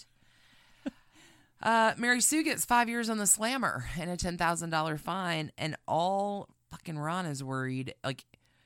Uh, Mary Sue gets five years on the slammer and a ten thousand dollars fine, and all fucking Ron is worried. Like,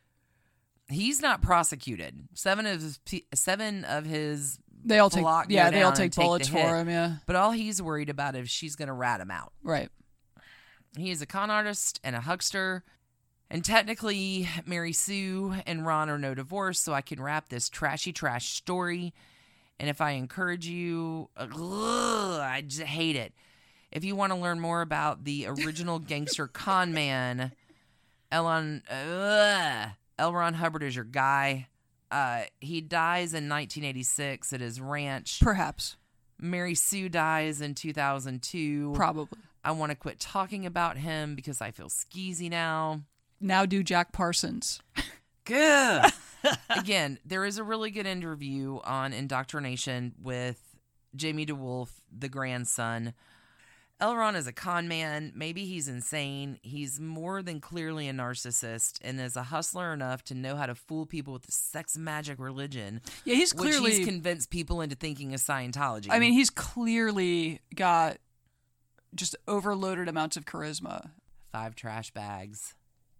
he's not prosecuted. Seven of his, seven of his They all take, block go yeah, they all down take and take bullets the hit. for him, yeah. But all he's worried about is she's going to rat him out. Right. He is a con artist and a huckster. And technically, Mary Sue and Ron are no divorce, so I can wrap this trashy trash story. And if I encourage you, ugh, I just hate it. If you want to learn more about the original gangster con man, Elon, uh, L. Ron Hubbard is your guy. Uh, he dies in nineteen eighty-six at his ranch. Perhaps. Mary Sue dies in two thousand two. Probably. I want to quit talking about him because I feel skeezy now. Now do Jack Parsons. Good. Again, there is a really good interview on Indoctrination with Jamie DeWolf, the grandson. L. Ron is a con man. Maybe he's insane. He's more than clearly a narcissist and is a hustler enough to know how to fool people with the sex magic religion. Yeah, he's clearly... Which he's convinced people into thinking is Scientology. I mean, he's clearly got just overloaded amounts of charisma. Five trash bags.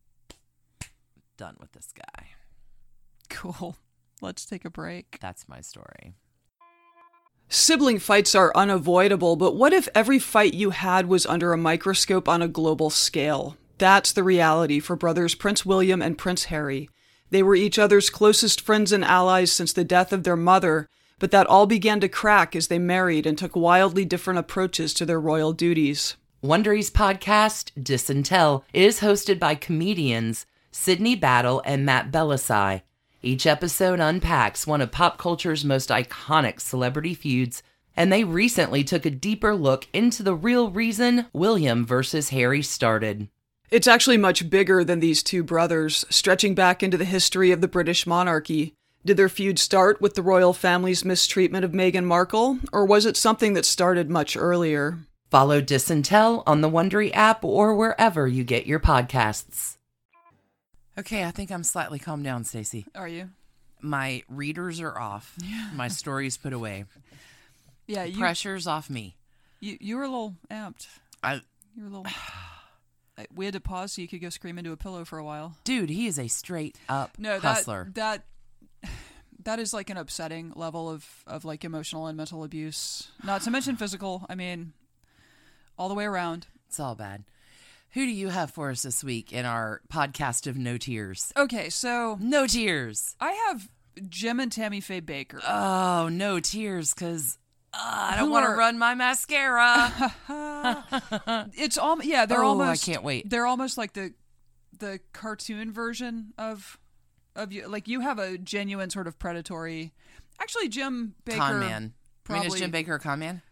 Done with this guy. Cool. Let's take a break. That's my story. Sibling fights are unavoidable, but what if every fight you had was under a microscope on a global scale? That's the reality for brothers Prince William and Prince Harry. They were each other's closest friends and allies since the death of their mother, but that all began to crack as they married and took wildly different approaches to their royal duties. Wondery's podcast, Disintel, is hosted by comedians Sydney Battle and Matt Belisai. Each episode unpacks one of pop culture's most iconic celebrity feuds, and they recently took a deeper look into the real reason William versus Harry started. It's actually much bigger than these two brothers, stretching back into the history of the British monarchy. Did their feud start with the royal family's mistreatment of Meghan Markle, or was it something that started much earlier? Follow Disintel on the Wondery app or wherever you get your podcasts. Okay, I think I'm slightly calmed down, Stacey. Are you? My readers are off. Yeah. My story's put away. Yeah, The you, pressure's off me. you you were a little amped. I, You were a little... I- we had to pause so you could go scream into a pillow for a while. dude, he is a straight up No, that, hustler. that that is like an upsetting level of, of like emotional and mental abuse. Not to mention physical. I mean, all the way around. It's all bad. Who do you have for us this week in our podcast of No Tears? Okay, so No Tears. I have Jim and Tammy Faye Baker. Oh, no tears, because uh, I don't Who want to are- run my mascara. It's all yeah. They're Oh, I almost. can't wait. They're almost like the the cartoon version of of you. Like you have a genuine sort of predatory. Actually, Jim Baker. Con man. I mean, is Probably. Jim Baker a con man?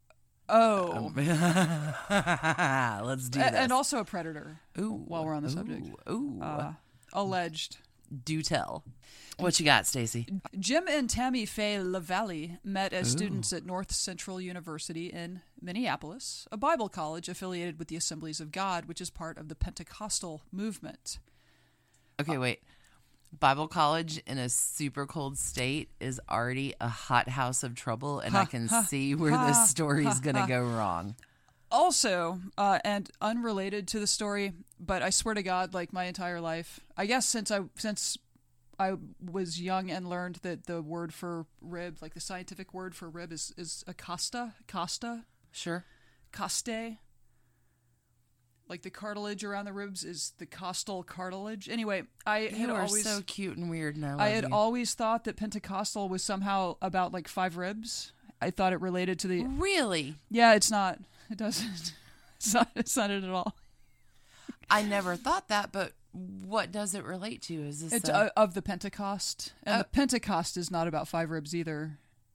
Oh, Let's do A- this. and also a predator. Ooh, while we're on the ooh, subject. Ooh, Uh, alleged. do tell. What you got, Stacey? Jim and Tammy Faye LaValle met as students at North Central University in Minneapolis, a Bible college affiliated with the Assemblies of God, which is part of the Pentecostal movement. Okay, wait. Bible college in a super cold state is already a hot house of trouble, and I can see where this story is going to go wrong. Also, uh, and unrelated to the story, but I swear to God, like my entire life, I guess since I since I was young and learned that the word for rib, like the scientific word for rib, is is acosta, costa, Sure. costae. Like the cartilage around the ribs is the costal cartilage. Anyway, I had You are always so cute and weird, and I love I had you. always thought that Pentecostal was somehow about like five ribs. I thought it related to the Really? yeah. It's not. It doesn't. It's not. It's not it at all. I never thought that, but what does it relate to? Is this It's a- uh, of the Pentecost, and Oh. the Pentecost is not about five ribs either.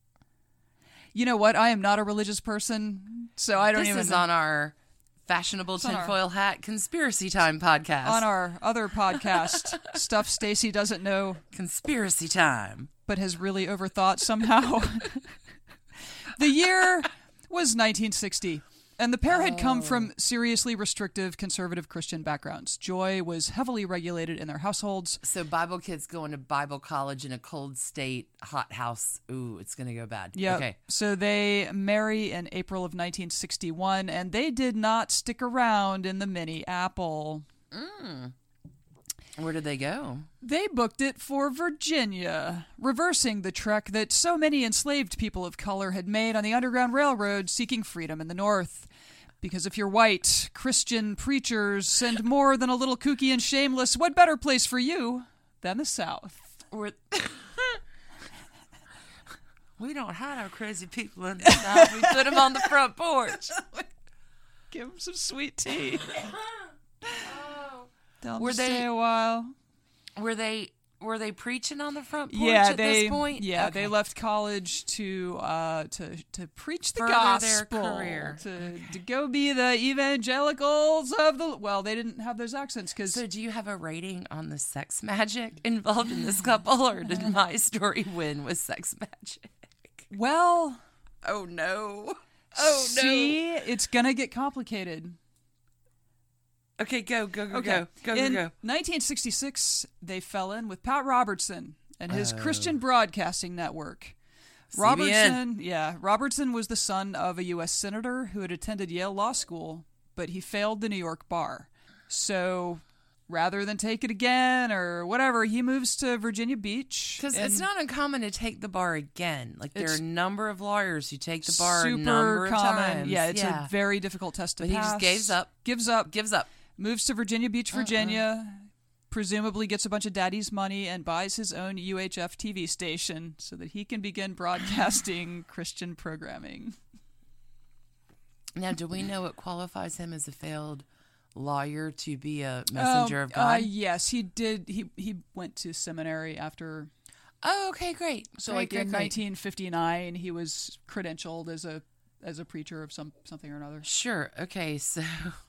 You know what? I am not a religious person, so I don't this even. is on our fashionable on our- tinfoil hat conspiracy time podcast. on our other podcast, stuff Stacy doesn't know conspiracy time. but has really overthought somehow. The year was nineteen sixty. And the pair had come from seriously restrictive conservative Christian backgrounds. Joy was heavily regulated in their households. So Bible kids going to Bible college in a cold state, hot house. Ooh, it's going to go bad. Yeah. Okay. So they marry in April of nineteen sixty-one, and they did not stick around in the mini apple. Mm. Where did they go? They booked it for Virginia, reversing the trek that so many enslaved people of color had made on the Underground Railroad seeking freedom in the North. Because if you're white, Christian preachers, and more than a little kooky and shameless, what better place for you than the South? We're we don't have no crazy people in the South. We put them on the front porch. Give them some sweet tea. Tell them Were to they- stay a while. Were they were they preaching on the front porch Yeah, at they this point? yeah Okay. they left college to uh to to preach the Further their gospel, career. to to go be the evangelicals of the. Well, they didn't have those accents because So do you have a rating on the sex magic involved in this couple, or did my story win with sex magic? well, Oh no. Oh see, it's gonna get complicated. Okay, go, go, go, Okay, go, go, in go, go. nineteen sixty-six, they fell in with Pat Robertson and his Oh. Christian Broadcasting Network. C B N. Robertson, yeah, Robertson was the son of a U S senator who had attended Yale Law School, but he failed the New York bar. So, rather than take it again or whatever, he moves to Virginia Beach. Because and it's not uncommon to take the bar again. Like, there are It's a number of lawyers who take the bar a super number of common. times. Yeah, it's a very difficult test to But he pass. just gives up. Gives up. Gives up. Moves to Virginia Beach, Virginia. Presumably gets a bunch of daddy's money and buys his own U H F T V station so that he can begin broadcasting Christian programming. Now, do we know what qualifies him as a failed lawyer to be a messenger of God? Uh, yes, he did. He he went to seminary after. Oh, okay, great. So, Great, like great, in great. nineteen fifty-nine, he was credentialed as a as a preacher of some something or another. Sure. Okay, so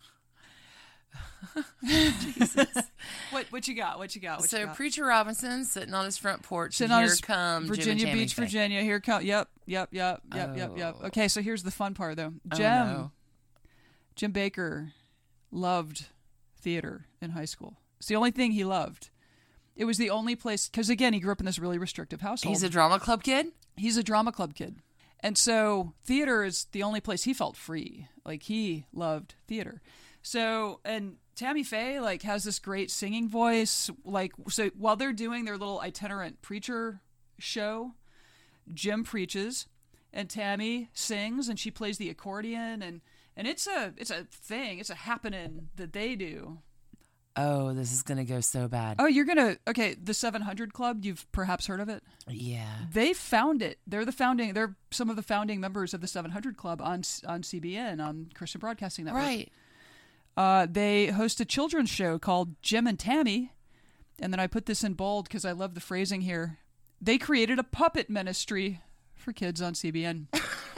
What what you got? What you got? What so you got? Preacher Robinson sitting on his front porch. Sitting and on here his come Jim and Virginia Tammy Beach, Faye. Virginia. Here come. Yep, yep, yep, yep, yep, yep. Oh. Okay, so here's the fun part though. Oh, Jim no. Jim Baker loved theater in high school. It's the only thing he loved. It was the only place because again he grew up in this really restrictive household. He's a drama club kid. He's a drama club kid. And so theater is the only place he felt free. Like he loved theater. So, and Tammy Faye like has this great singing voice. Like, so while they're doing their little itinerant preacher show, Jim preaches and Tammy sings and she plays the accordion and, and it's a, it's a thing. It's a happening that they do. Oh, this is gonna go so bad. Oh, you're going to, okay. The seven hundred Club, you've perhaps heard of it. Yeah. They found it. They're the founding. They're some of the founding members of the seven hundred Club on on C B N, on Christian Broadcasting Network. Right. Uh, they host a children's show called Jim and Tammy, and then I put this in bold because I love the phrasing here. They created a puppet ministry for kids on C B N.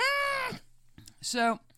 So,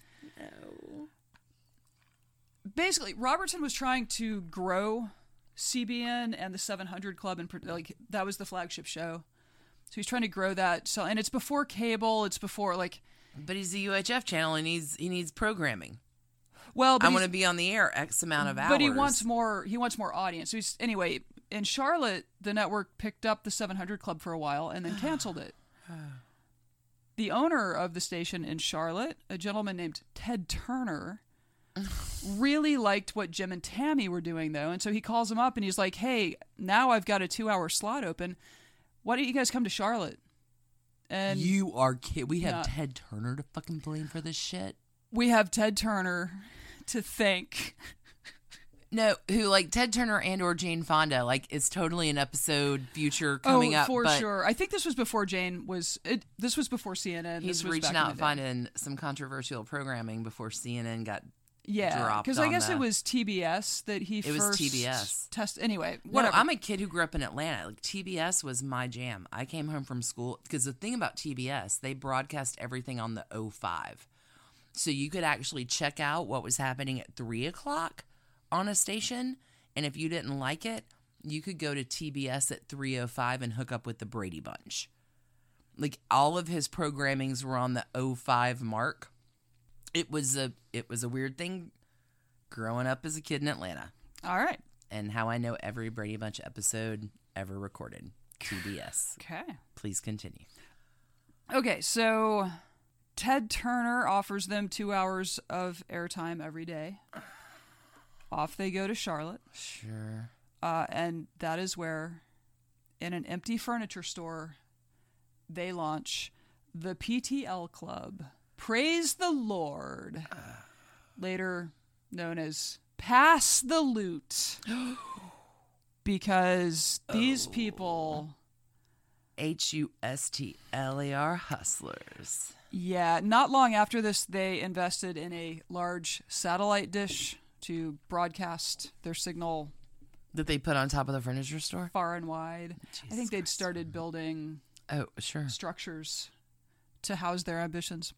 basically, Robertson was trying to grow C B N and the seven hundred Club, and like that was the flagship show. So he's trying to grow that. So, and it's before cable. It's before like, But he's a U H F channel and he's he needs programming. well, but I he's- want to be on the air X amount of hours. But he wants more. He wants more audience. So he's anyway. In Charlotte, the network picked up the seven hundred Club for a while and then canceled it. The owner of the station in Charlotte, a gentleman named Ted Turner, really liked what Jim and Tammy were doing, though, and so he calls him up and he's like, "Hey, now I've got a two-hour slot open. Why don't you guys come to Charlotte?" And You are kid. We have Not- Ted Turner to fucking blame for this shit. we have Ted Turner to thank. No, who like Ted Turner and or Jane Fonda? Like it's totally an episode future coming oh, up. for but sure. I think this was before Jane was. It, this was before C N N. He's This was reaching back in out the and day. finding some controversial programming before C N N got. Yeah, dropped because I on guess the- it was T B S that he It was first T B S. test. Anyway, No, whatever. I'm a kid who grew up in Atlanta. Like T B S was my jam. I came home from school because the thing about T B S, they broadcast everything on the oh five, so you could actually check out what was happening at three o'clock on a station, and if you didn't like it, you could go to T B S at three oh five and hook up with the Brady Bunch. Like all of his programmings were on the oh five mark. It was a it was a weird thing growing up as a kid in Atlanta. All right. And how I know every Brady Bunch episode ever recorded. T B S. Okay. Please continue. Okay, so Ted Turner offers them two hours of airtime every day. Off they go to Charlotte. Sure. Uh, and that is where, in an empty furniture store, they launch the P T L Club. Praise the Lord. Later known as Pass the Loot. Because these Oh. people... H U S T L E R hustlers. Yeah, not long after this, they invested in a large satellite dish to broadcast their signal That they put on top of the furniture store? far and wide. I Jesus think they'd Christ. started building Oh, sure. structures to house their ambitions.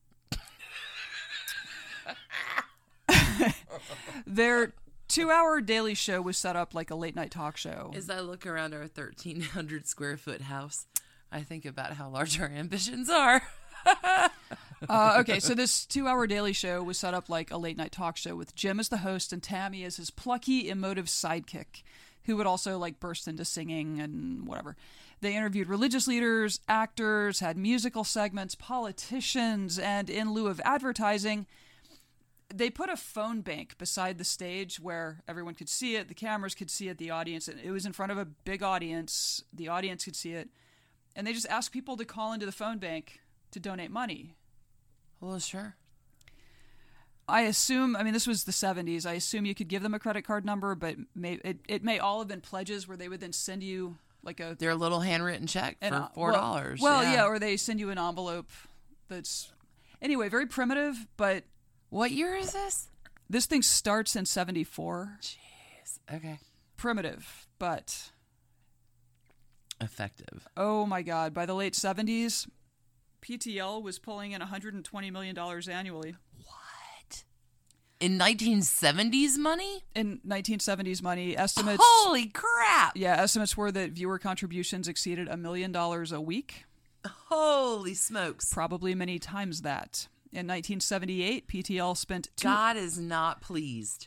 Their two-hour daily show was set up like a late-night talk show. As I look around our thirteen hundred square foot house, I think about how large our ambitions are. Uh, okay, so this two-hour daily show was set up like a late-night talk show with Jim as the host and Tammy as his plucky, emotive sidekick, who would also like burst into singing and whatever. They interviewed religious leaders, actors, had musical segments, politicians, and in lieu of advertising, they put a phone bank beside the stage where everyone could see it, the cameras could see it, the audience, and it was in front of a big audience, the audience could see it, and they just asked people to call into the phone bank to donate money. Well, sure. I assume, I mean, this was the seventies. I assume you could give them a credit card number, but may, it, it may all have been pledges where they would then send you like a... Their little handwritten check an- for four dollars. Well, well, yeah, or they send you an envelope that's... Anyway, very primitive, but What year is this? this thing starts in seventy-four. Jeez. Okay. Primitive, but Effective. oh my God, by the late seventies, P T L was pulling in one hundred twenty million dollars annually. What? In nineteen seventies money? In nineteen seventies money, estimates... Holy crap! Yeah, estimates were that viewer contributions exceeded a million dollars a week. Holy smokes. Probably many times that. In nineteen seventy-eight, P T L spent two... God is not pleased.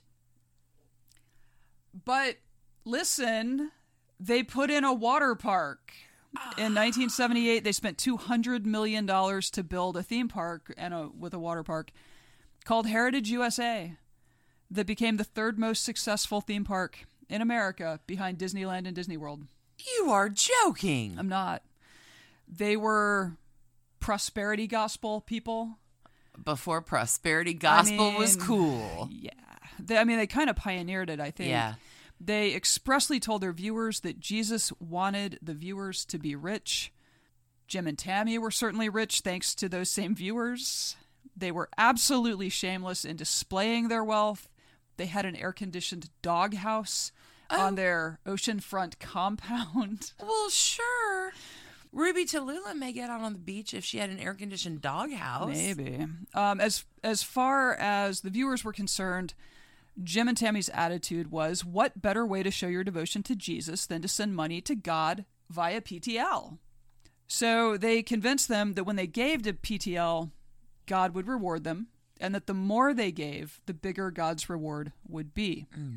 But listen, they put in a water park. In nineteen seventy-eight, they spent two hundred million dollars to build a theme park and a, with a water park called Heritage U S A that became the third most successful theme park in America behind Disneyland and Disney World. You are joking. I'm not. They were prosperity gospel people. Before prosperity gospel was mean, cool. Yeah. They, I mean, they kind of pioneered it, I think. Yeah. They expressly told their viewers that Jesus wanted the viewers to be rich. Jim and Tammy were certainly rich thanks to those same viewers. They were absolutely shameless in displaying their wealth. They had an air-conditioned doghouse Oh. on their oceanfront compound. Well, sure. Ruby Tallulah may get out on the beach if she had an air-conditioned doghouse. Maybe. Um, as as far as the viewers were concerned, Jim and Tammy's attitude was, what better way to show your devotion to Jesus than to send money to God via P T L? So they convinced them that when they gave to P T L, God would reward them, and that the more they gave, the bigger God's reward would be. No.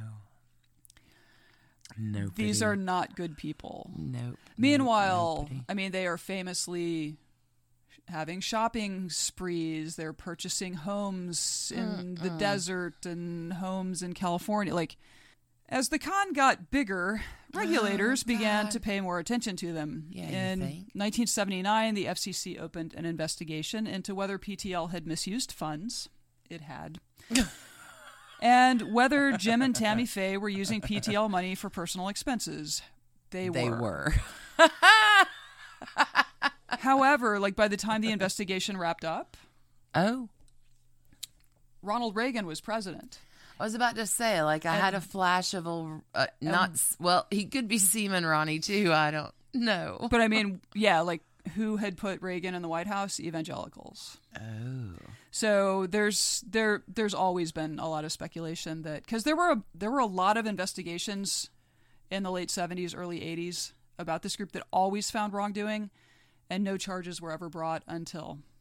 Nobody. These are not good people. Nope. Meanwhile, Nobody. I mean, they are famously having shopping sprees. They're purchasing homes in the desert and homes in California. Like, as the con got bigger, regulators Oh, began God. to pay more attention to them. Yeah, you in think? nineteen seventy-nine, the F C C opened an investigation into whether P T L had misused funds. It had. And whether Jim and Tammy Faye were using P T L money for personal expenses. They were. They were. However, like by the time the investigation wrapped up, Oh. Ronald Reagan was president. I was about to say, like, I had a flash of a, uh, not, s well, he could be Seaman Ronnie, too. I don't know. But I mean, yeah, like who had put Reagan in the White House? Evangelicals. Oh. So there's there there's always been a lot of speculation that because there were a, there were a lot of investigations in the late seventies, early eighties about this group that always found wrongdoing, and no charges were ever brought until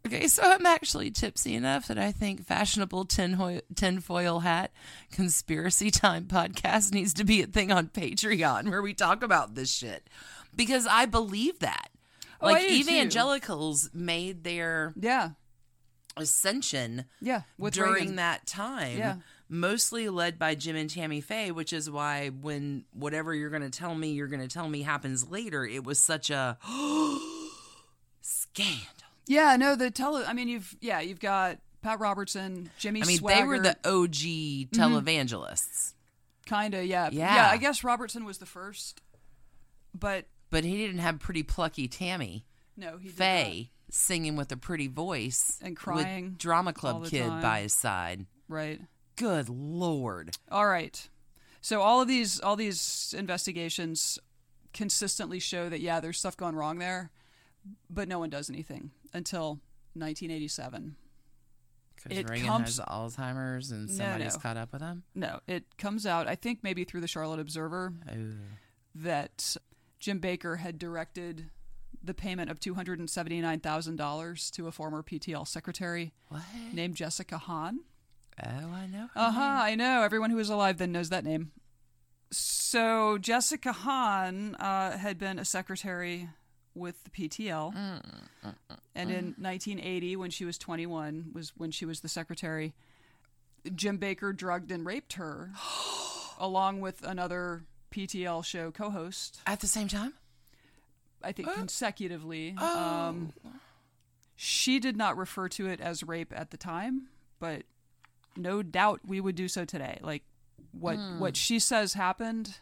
Okay, so I'm actually tipsy enough that I think fashionable tinfoil, tinfoil hat conspiracy time podcast needs to be a thing on Patreon where we talk about this shit. Because I believe that. Oh, Like, I do too. evangelicals made their Yeah. ascension Yeah. With during Reagan. that time. Yeah. Mostly led by Jim and Tammy Faye, which is why when whatever you're going to tell me, you're going to tell me happens later, it was such a scandal. Yeah, no, the tele. I mean, you've yeah, you've got Pat Robertson, Jimmy. I mean, Swaggart, they were the O G televangelists, kinda, yeah, Yeah. yeah. I guess Robertson was the first, but but he didn't have pretty plucky Tammy no, he did Faye singing with a pretty voice And crying with Drama all Club the Kid time. by his side. not. Right. Good Lord. All right. So all of these all these investigations consistently show that yeah, there's stuff going wrong there, but no one does anything until nineteen eighty-seven. Because It Reagan comes- has Alzheimer's and No, somebody's no. caught up with him. No, it comes out, I think maybe through the Charlotte Observer, Oh. that Jim Baker had directed the payment of two hundred seventy-nine thousand dollars to a former P T L secretary What? named Jessica Hahn. Oh, I know. her Uh huh. name. I know. Everyone who is alive then knows that name. So Jessica Hahn uh, had been a secretary with the P T L, and in nineteen eighty, when she was twenty-one, was when she was the secretary. Jim Baker drugged and raped her, along with another P T L show co-host. At the same time? I think consecutively. Oh. Um, she did not refer to it as rape at the time, but no doubt we would do so today. Like what what she says happened,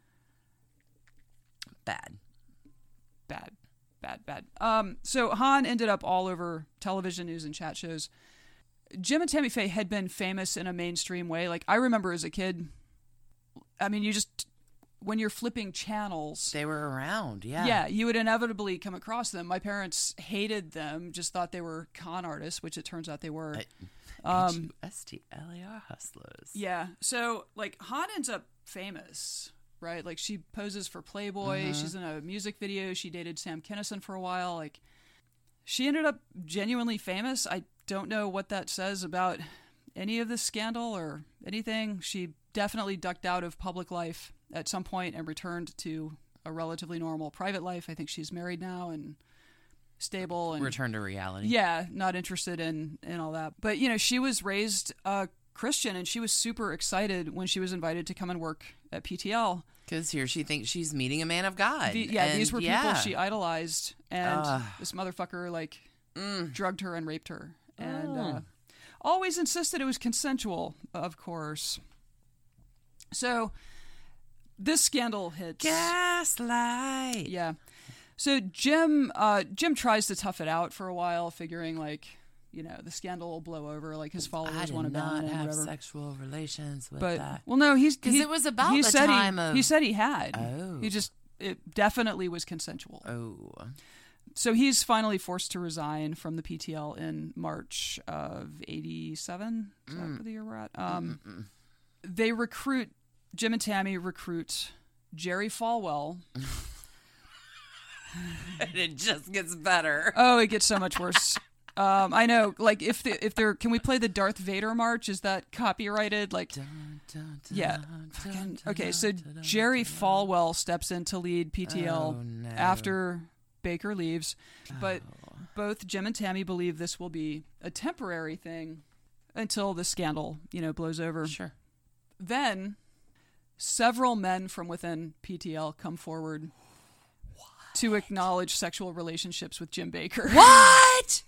Bad. bad, bad, bad. Um, so Hahn ended up all over television news and chat shows. Jim and Tammy Faye had been famous in a mainstream way. Like I remember as a kid, I mean, you just when you're flipping channels, They were around, yeah. yeah, you would inevitably come across them. My parents hated them, just thought they were con artists, which it turns out they were. H U S T L A R hustlers. Yeah. So, like, Hahn ends up famous, right? Like, she poses for Playboy. She's in a music video. She dated Sam Kinison for a while. Like, she ended up genuinely famous. I don't know what that says about any of this scandal or anything. She definitely ducked out of public life at some point and returned to a relatively normal private life. I think she's married now and stable and Return to reality. yeah, not interested in in all that. But you know, she was raised uh, Christian, and she was super excited when she was invited to come and work at P T L. Because here she thinks she's meeting a man of God. The, yeah, And these were yeah. people she idolized, and Ugh. this motherfucker like Mm. drugged her and raped her, and Oh. uh, always insisted it was consensual, of course. So this scandal hits. Gaslight. Yeah. So Jim, uh, Jim tries to tough it out for a while, figuring like, you know, the scandal will blow over, like his I followers did want to ban not him, have whatever. sexual relations with But that. well, no, he's 'Cause he- it was about he the said time he, of- he said he had. Oh. He just it definitely was consensual. Oh. So he's finally forced to resign from the P T L in March of eighty-seven. Is Mm. that the year we're at? Um, they recruit Jim and Tammy recruit Jerry Falwell. It just gets better. Oh, it gets so much worse. Um, I know. Like, if the, if they're, can we play the Darth Vader march? Is that copyrighted? Like, Dun, dun, dun, yeah. dun, Fucking- dun, okay, dun, so dun, dun, Jerry dun, dun. Falwell steps in to lead P T L Oh, no. after Baker leaves, but Oh. both Jim and Tammy believe this will be a temporary thing until the scandal, you know, blows over. Sure. Then, several men from within P T L come forward to acknowledge sexual relationships with Jim Baker. What?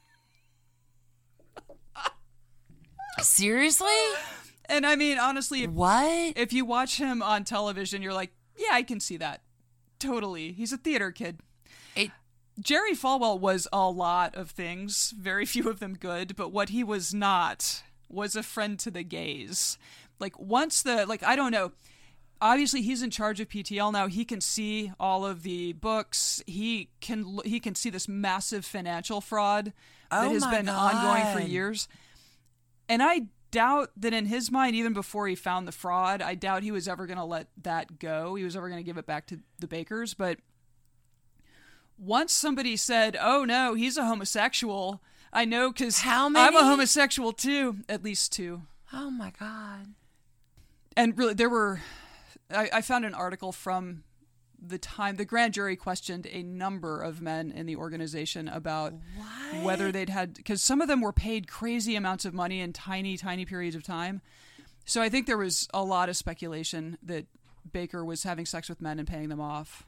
Seriously? And I mean, honestly, if, What? if you watch him on television, you're like, yeah, I can see that. Totally. He's a theater kid. It, Jerry Falwell was a lot of things, very few of them good, but what he was not was a friend to the gays. Like, once the, like, I don't know, obviously he's in charge of P T L now. He can see all of the books. He can, he can see this massive financial fraud that Oh has my been ongoing for God. years. And I doubt that in his mind, even before he found the fraud, I doubt he was ever going to let that go. He was ever going to give it back to the Bakers. But once somebody said, oh no, he's a homosexual, I know, because How I'm many? a homosexual too. At least two. Oh my God. And really, there were. I, I found an article from the time the grand jury questioned a number of men in the organization about What? whether they'd had, because some of them were paid crazy amounts of money in tiny, tiny periods of time. So I think there was a lot of speculation that Baker was having sex with men and paying them off.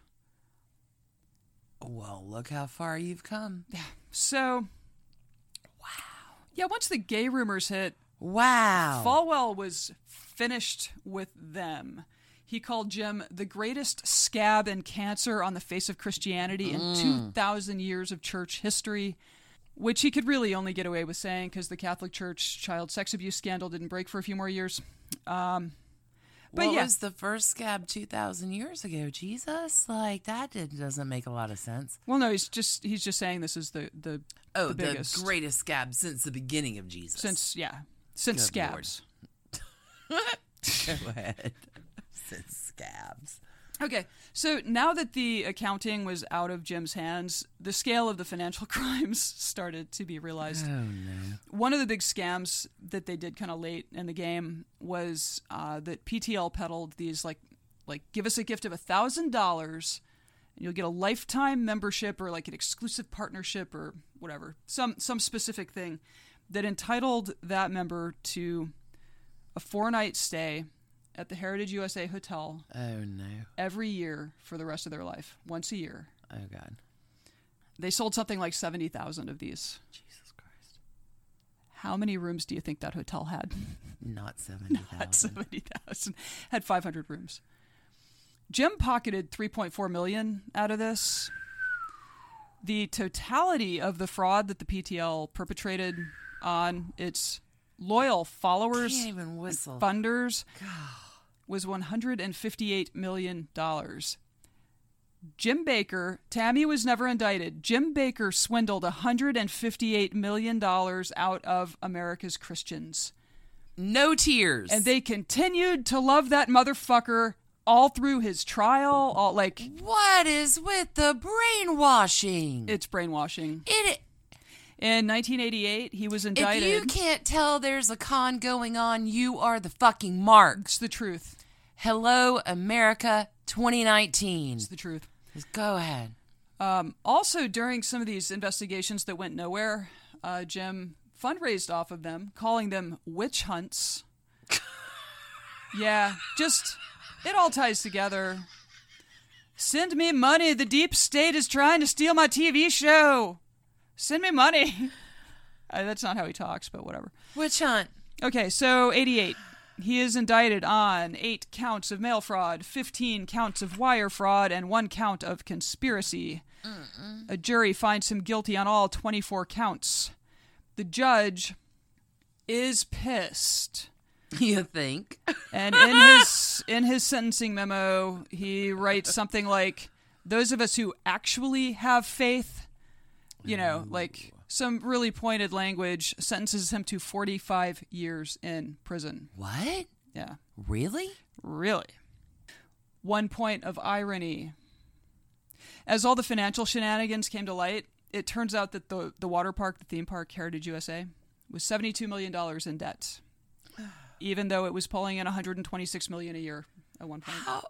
Well, look how far you've come. So, wow. Yeah, once the gay rumors hit, Wow. Falwell was finished with them. He called Jim the greatest scab and cancer on the face of Christianity in Mm. two thousand years of church history, which he could really only get away with saying because the Catholic Church child sex abuse scandal didn't break for a few more years. Um, but what yeah. was the first scab two thousand years ago? Jesus? Like, that did, doesn't make a lot of sense. Well, no, he's just he's just saying this is the the, Oh, the the, biggest. greatest scab since the beginning of Jesus. Since, yeah, since Good Lord. scabs. Go ahead. Since scabs. Okay, so now that the accounting was out of Jim's hands, the scale of the financial crimes started to be realized. Oh, no. One of the big scams that they did kind of late in the game was uh, that P T L peddled these, like, like give us a gift of one thousand dollars and you'll get a lifetime membership or like an exclusive partnership or whatever, some some specific thing that entitled that member to a four-night stay at the Heritage U S A Hotel Oh, no. every year for the rest of their life, once a year. Oh, God. They sold something like seventy thousand of these. Jesus Christ. How many rooms do you think that hotel had? Not seventy thousand. Not seventy thousand. Had five hundred rooms. Jim pocketed three point four million dollars out of this. The totality of the fraud that the P T L perpetrated on its loyal followers, Can't even whistle. funders, was one hundred fifty-eight million dollars. Jim Baker, Tammy was never indicted. Jim Baker swindled one hundred fifty-eight million dollars out of America's Christians. No tears. And they continued to love that motherfucker all through his trial. All like, What is with the brainwashing? it's brainwashing. It. In nineteen eighty-eight, he was indicted. If you can't tell there's a con going on, you are the fucking mark. It's the truth. Hello, America twenty nineteen. It's the truth. Just go ahead. Um, also, during some of these investigations that went nowhere, uh, Jim fundraised off of them, calling them witch hunts. Yeah, just, it all ties together. Send me money. The deep state is trying to steal my T V show. Send me money. Uh, that's not how he talks, but whatever. Witch hunt. Okay, so eighty-eight. He is indicted on eight counts of mail fraud, fifteen counts of wire fraud, and one count of conspiracy. Mm-mm. A jury finds him guilty on all twenty-four counts. The judge is pissed. You think? And in his in his sentencing memo, he writes something like, those of us who actually have faith, you know, like some really pointed language, sentences him to forty-five years in prison. What? Yeah. Really? Really. One point of irony. As all the financial shenanigans came to light, it turns out that the, the water park, the theme park, Heritage U S A, was seventy-two million dollars in debt, even though it was pulling in one hundred twenty-six million dollars a year at one point. How?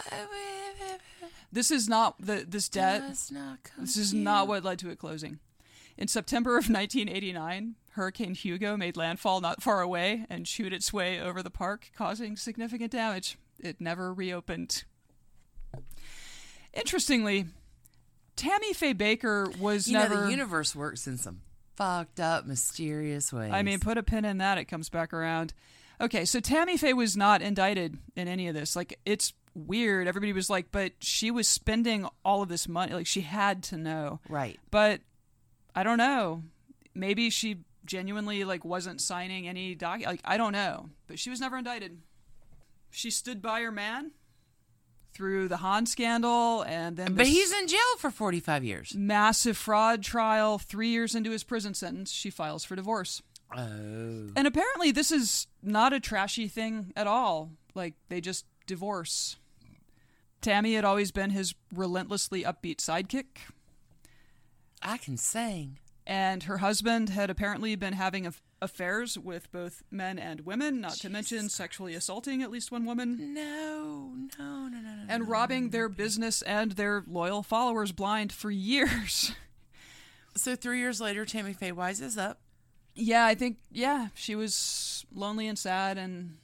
This is not the this debt. Does not This is compute. not what led to it closing. In September of nineteen eighty-nine, Hurricane Hugo made landfall not far away and chewed its way over the park, causing significant damage. It never reopened. Interestingly, Tammy Faye Baker was You never... know, the universe works in some fucked up, mysterious ways. I mean, put a pin in that, it comes back around. Okay, so Tammy Faye was not indicted in any of this. Like, it's weird. Everybody was like, but she was spending all of this money. Like, she had to know. Right. But I don't know. Maybe she genuinely, like, wasn't signing any doc. Like, I don't know. But she was never indicted. She stood by her man through the Hahn scandal, and then But this he's in jail for forty-five years. massive fraud trial. Three years into his prison sentence, she files for divorce. Oh. And apparently this is not a trashy thing at all. Like, they just divorce. Tammy had always been his relentlessly upbeat sidekick. I can sing. And her husband had apparently been having aff- affairs with both men and women, not to mention sexually assaulting at least one woman. No, no, no, no, no. And no, robbing no, their no. business and their loyal followers blind for years. So three years later, Tammy Faye wises up. Yeah, I think, yeah, she was lonely and sad, and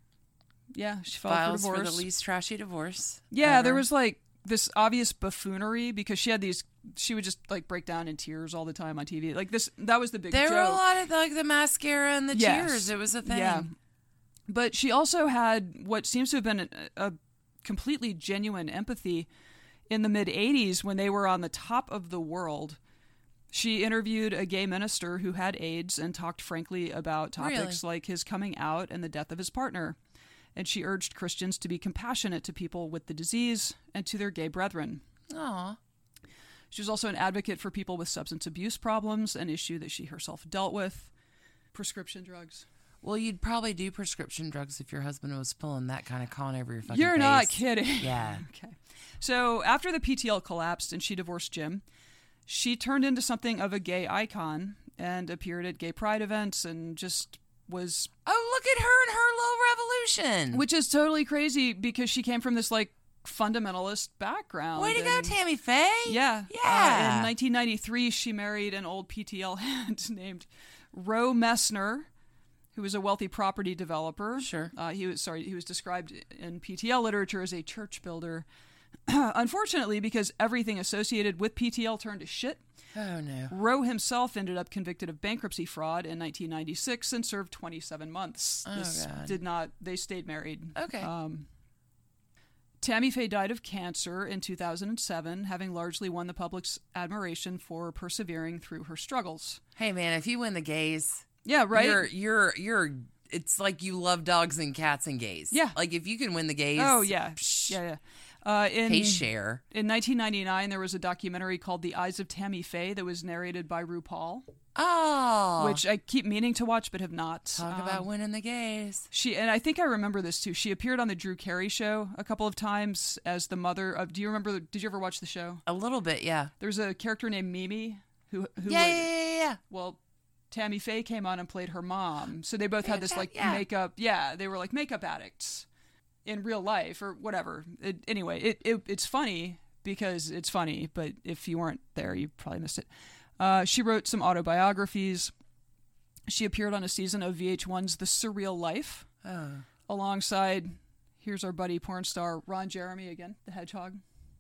yeah, she filed Files for for divorce. the least trashy divorce. Yeah, ever. there was like this obvious buffoonery because she had these, she would just like break down in tears all the time on T V. Like this, that was the big There joke. were a lot of like the mascara and the Yes. tears. It was a thing. Yeah. But she also had what seems to have been a, a completely genuine empathy in the mid eighties when they were on the top of the world. She interviewed a gay minister who had AIDS and talked frankly about topics Really? like his coming out and the death of his partner. And she urged Christians to be compassionate to people with the disease and to their gay brethren. Aw. She was also an advocate for people with substance abuse problems, an issue that she herself dealt with. Prescription drugs. Well, you'd probably do prescription drugs if your husband was pulling that kind of con over your fucking You're face. not kidding. Yeah. Okay. So after the P T L collapsed and she divorced Jim, she turned into something of a gay icon and appeared at gay pride events and just was... Oh, look at her and her little revolution. Which is totally crazy because she came from this, like, fundamentalist background. Way to go, and- Tammy Faye. Yeah. Yeah. Uh, in nineteen ninety-three, she married an old P T L head named Roe Messner, who was a wealthy property developer. Sure. Uh, he was sorry. He was described in P T L literature as a church builder. Unfortunately, because everything associated with P T L turned to shit, Oh, no. Roe himself ended up convicted of bankruptcy fraud in nineteen ninety-six and served twenty-seven months. Oh, this God. did not. They stayed married. Okay. Um, Tammy Faye died of cancer in two thousand seven, having largely won the public's admiration for persevering through her struggles. Hey, man, if you win the gays, Yeah, right? You're, you're, you're, it's like you love dogs and cats and gays. Yeah. Like if you can win the gays. oh, yeah. psh, Yeah, yeah. Uh, in, Hey, Cher. in nineteen ninety-nine, there was a documentary called The Eyes of Tammy Faye that was narrated by RuPaul, Oh. which I keep meaning to watch but have not. Talk Um, about winning the gays. She and I think I remember this too. She appeared on the Drew Carey show a couple of times as the mother of. Do you remember? Did you ever watch the show? A little bit, yeah. There's a character named Mimi who who Yeah, was- yeah, yeah, yeah. well, Tammy Faye came on and played her mom. So they both had this like Yeah. makeup. Yeah, they were like makeup addicts in real life or whatever. It, anyway, it, it it's funny because it's funny, but if you weren't there, you probably missed it. Uh, she wrote some autobiographies. She appeared on a season of V H one's The Surreal Life Oh. alongside, here's our buddy porn star Ron Jeremy again, the Hedgehog.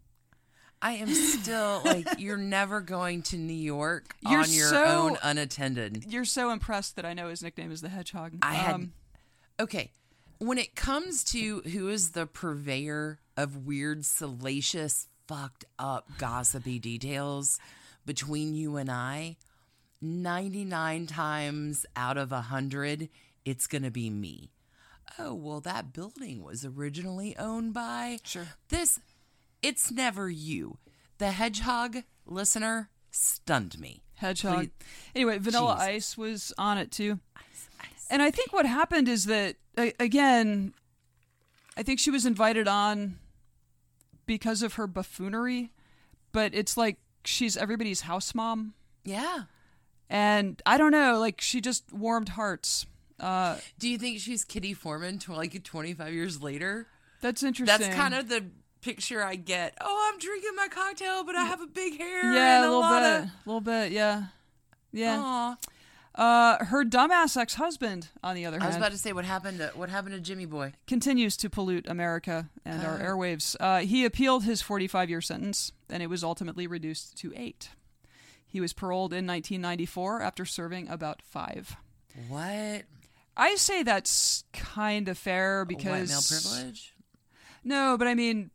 I am still like, you're never going to New York You're on your so- own unattended. You're so impressed that I know his nickname is the Hedgehog. I had. Um, Okay. When it comes to who is the purveyor of weird, salacious, fucked up, gossipy details between you and I, ninety-nine times out of one hundred, it's going to be me. Oh, well, that building was originally owned by Sure. this. It's never you. The Hedgehog listener stunned me. Hedgehog. Please. Anyway, Vanilla Jesus. Ice was on it too. Ice, ice. And I think what happened is that, a- again, I think she was invited on because of her buffoonery, but it's like she's everybody's house mom. Yeah. And I don't know, like she just warmed hearts. Uh, Do you think she's Kitty Foreman to like twenty-five years later? that's interesting. That's kind of the picture I get. Oh, I'm drinking my cocktail, but I have a big hair. yeah, and a a, little lot bit, Of... a little bit, yeah, yeah. Aw. Uh, her dumbass ex-husband, on the other I was hand, about to say what happened to what happened to Jimmy Boy. continues to pollute America and our Oh. airwaves. Uh, he appealed his forty-five year sentence, and it was ultimately reduced to eight. He was paroled in nineteen ninety-four after serving about five. What? I say that's kind of fair because White male privilege No, but I mean,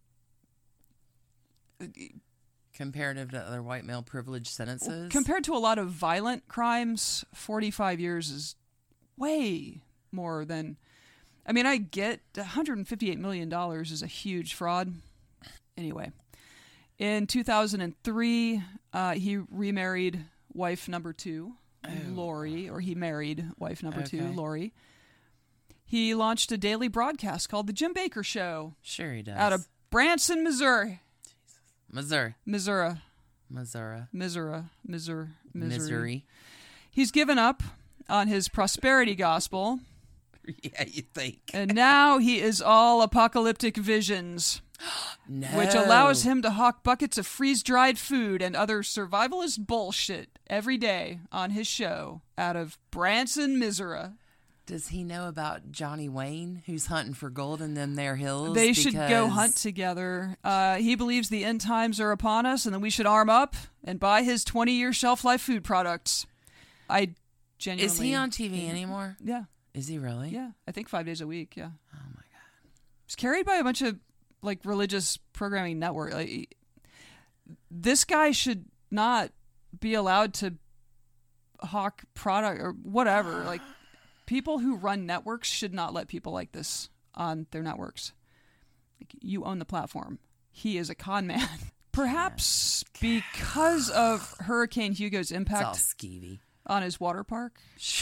comparative to other white male privilege sentences. compared to a lot of violent crimes, forty-five years is way more than. I mean, I get one hundred fifty-eight million dollars is a huge fraud. Anyway, in two thousand three, uh, he remarried wife number two, Lori, or he married wife number two, Okay. Lori. He launched a daily broadcast called The Jim Baker Show Sure he does. out of Branson, Missouri. Missouri. Missouri. Missouri. Missouri. Missouri. Missouri. Missouri. He's given up on his prosperity gospel. Yeah, you think. And now he is all apocalyptic visions. No. Which allows him to hawk buckets of freeze-dried food and other survivalist bullshit every day on his show out of Branson, Missouri. Does he know about Johnny Wayne, who's hunting for gold in them there hills? They should go Because- hunt together. Uh, he believes the end times are upon us and that we should arm up and buy his twenty-year shelf-life food products. I genuinely... Is he on T V anymore? Yeah. Is he really? Yeah. I think five days a week, yeah. Oh, my God. He's carried by a bunch of, like, religious programming network. Like, this guy should not be allowed to hawk product or whatever. Like, people who run networks should not let people like this on their networks. Like, you own the platform. He is a con man. Perhaps because of Hurricane Hugo's It's all impact skeevy. on his water park,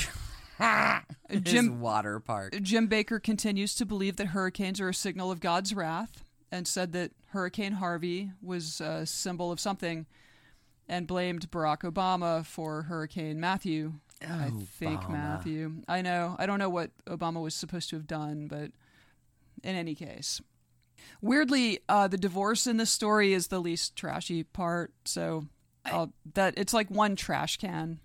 His Jim- water park. Jim Baker continues to believe that hurricanes are a signal of God's wrath and said that Hurricane Harvey was a symbol of something and blamed Barack Obama for Hurricane Matthew. I think Obama. Matthew. I know. I don't know what Obama was supposed to have done, but in any case. Weirdly, uh, the divorce in this story is the least trashy part. So uh, that it's like one trash can.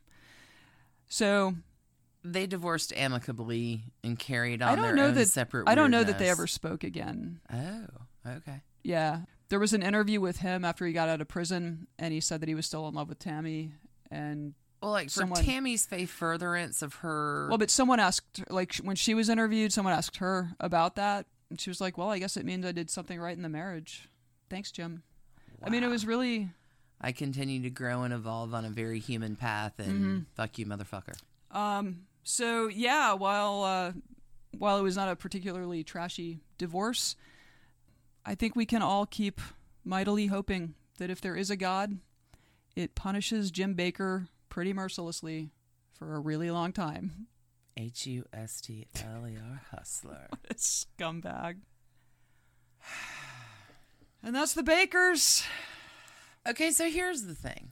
So They divorced amicably and carried I on don't their know own that separate I don't know that they weirdness. ever spoke again. Oh, okay. Yeah. There was an interview with him after he got out of prison, and he said that he was still in love with Tammy. And Well, like for Someone- Tammy's faith furtherance of her. well, but someone asked, like when she was interviewed, someone asked her about that, and she was like, "Well, I guess it means I did something right in the marriage." Thanks, Jim. I mean, it was really. I continue to grow and evolve on a very human path, and Mm-hmm. fuck you, motherfucker. Um. So yeah, while uh, while it was not a particularly trashy divorce, I think we can all keep mightily hoping that if there is a God, it punishes Jim Baker pretty mercilessly for a really long time. H U S T L E R hustler. Scumbag. And that's the Bakers. Okay, so here's the thing.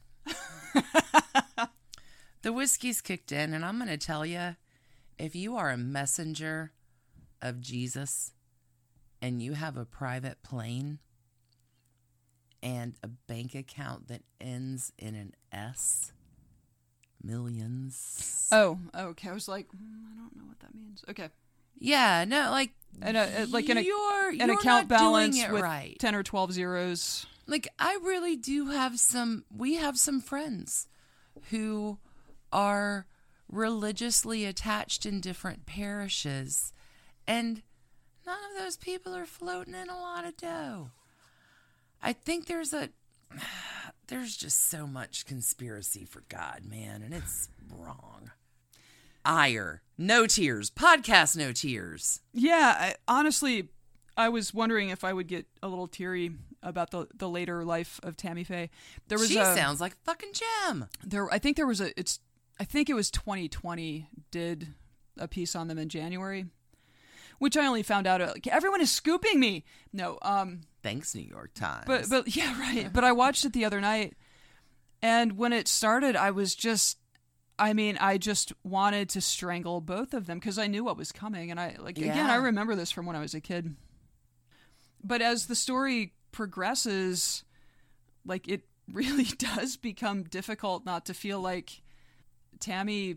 The whiskey's kicked in, and I'm going to tell you, if you are a messenger of Jesus and you have a private plane and a bank account that ends in an S, millions. Oh, okay. I was like, mm, I don't know what that means. Okay. Yeah, no, like, And a, like an, you're, an you're account not balance doing it with right. ten or twelve zeros. Like, I really do have some, we have some friends who are religiously attached in different parishes, and none of those people are floating in a lot of dough. I think there's a, there's just so much conspiracy for God, man, and it's wrong. Ire, no tears, podcast no tears. Yeah, I, honestly, I was wondering if I would get a little teary about the the later life of Tammy Faye. There was She a, sounds like fucking Jim. there. I think there was a. It's. I think it was twenty twenty did a piece on them in January, which I only found out. Like, everyone is scooping me. No, um, Thanks, New York Times. but but yeah, right. But I watched it the other night, and when it started, I was just. I mean, I just wanted to strangle both of them because I knew what was coming, and I like again, Yeah. I remember this from when I was a kid. But as the story progresses, like it really does become difficult not to feel like Tammy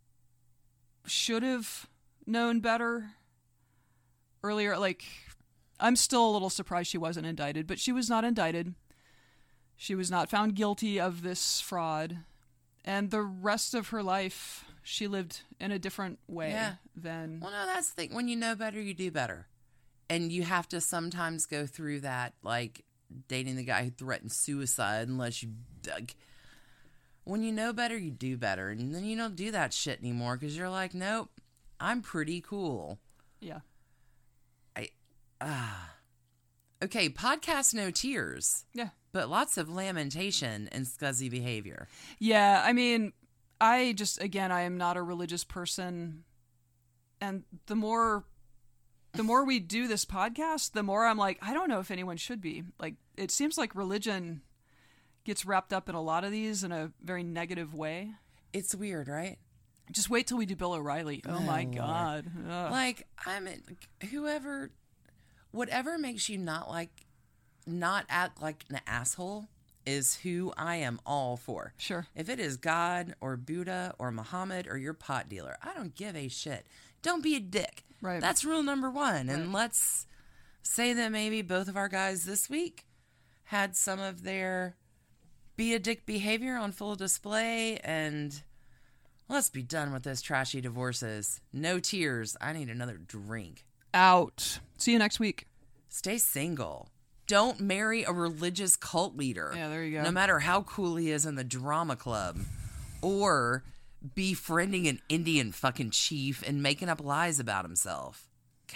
should have known better earlier. Like, I'm still a little surprised she wasn't indicted, but she was not indicted. She was not found guilty of this fraud. And the rest of her life, she lived in a different way Yeah. than... Well, no, that's the thing. When you know better, you do better. And you have to sometimes go through that, like dating the guy who threatened suicide unless you... Like, when you know better, you do better. And then you don't do that shit anymore because you're like, nope, I'm pretty cool. Yeah. I ah. Okay, podcast no tears, Yeah. but lots of lamentation and scuzzy behavior. Yeah, I mean, I just, again, I am not a religious person. And the more... The more we do this podcast, the more I'm like, I don't know if anyone should be. Like, it seems like religion gets wrapped up in a lot of these in a very negative way. It's weird, right? Just wait till we do Bill O'Reilly. Oh, my Lord. God. Ugh. Like, I mean, whoever, whatever makes you not like, not act like an asshole is who I am all for. Sure. If it is God or Buddha or Muhammad or your pot dealer, I don't give a shit. Don't be a dick. Right. That's rule number one. Right. And let's say that maybe both of our guys this week had some of their be a dick behavior on full display, and let's be done with this trashy divorces. No tears. I need another drink. Out. See you next week. Stay single. Don't marry a religious cult leader. Yeah, there you go. No matter how cool he is in the drama club. Or befriending an Indian fucking chief and making up lies about himself. God.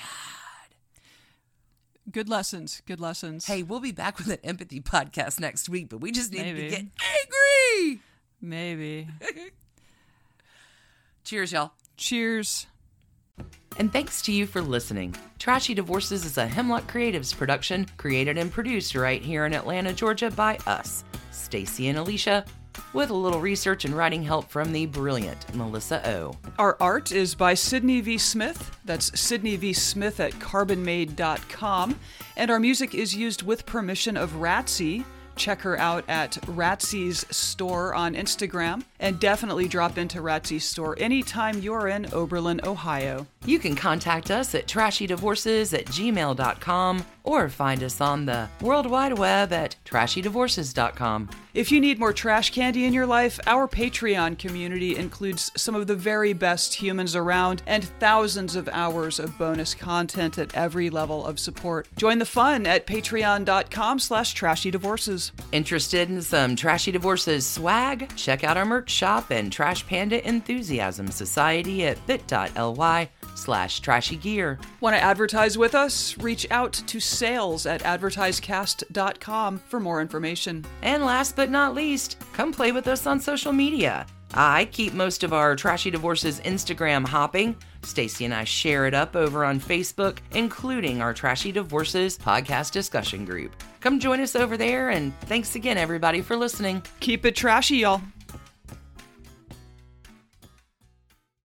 Good lessons. Good lessons. Hey, we'll be back with an empathy podcast next week, but we just need Maybe. to get angry. Maybe. Cheers, y'all. Cheers. And thanks to you for listening. Trashy Divorces is a Hemlock Creatives production, created and produced right here in Atlanta, Georgia by us, Stacy and Alicia, with a little research and writing help from the brilliant Melissa O. Our art is by Sydney V. Smith. That's Sydney V. Smith at carbon made dot com. And our music is used with permission of Ratsy. Check her out at Ratsy's store on Instagram. And definitely drop into Ratsy's store anytime you're in Oberlin, Ohio. You can contact us at trashydivorces at gmail dot com or find us on the World Wide Web at trashy divorces dot com. If you need more trash candy in your life, our Patreon community includes some of the very best humans around and thousands of hours of bonus content at every level of support. Join the fun at patreon dot com slash trashy divorces. Interested in some Trashy Divorces swag? Check out our merch shop and Trash Panda Enthusiasm Society at bit.ly slash trashy gear. Want to advertise with us? Reach out to sales at advertisecast dot com for more information. And last but not least, come play with us on social media. I keep most of our Trashy Divorces Instagram hopping. Stacy and I share it up over on Facebook, including our Trashy Divorces podcast discussion group. Come join us over there, and thanks again, everybody, for listening. Keep it trashy, y'all.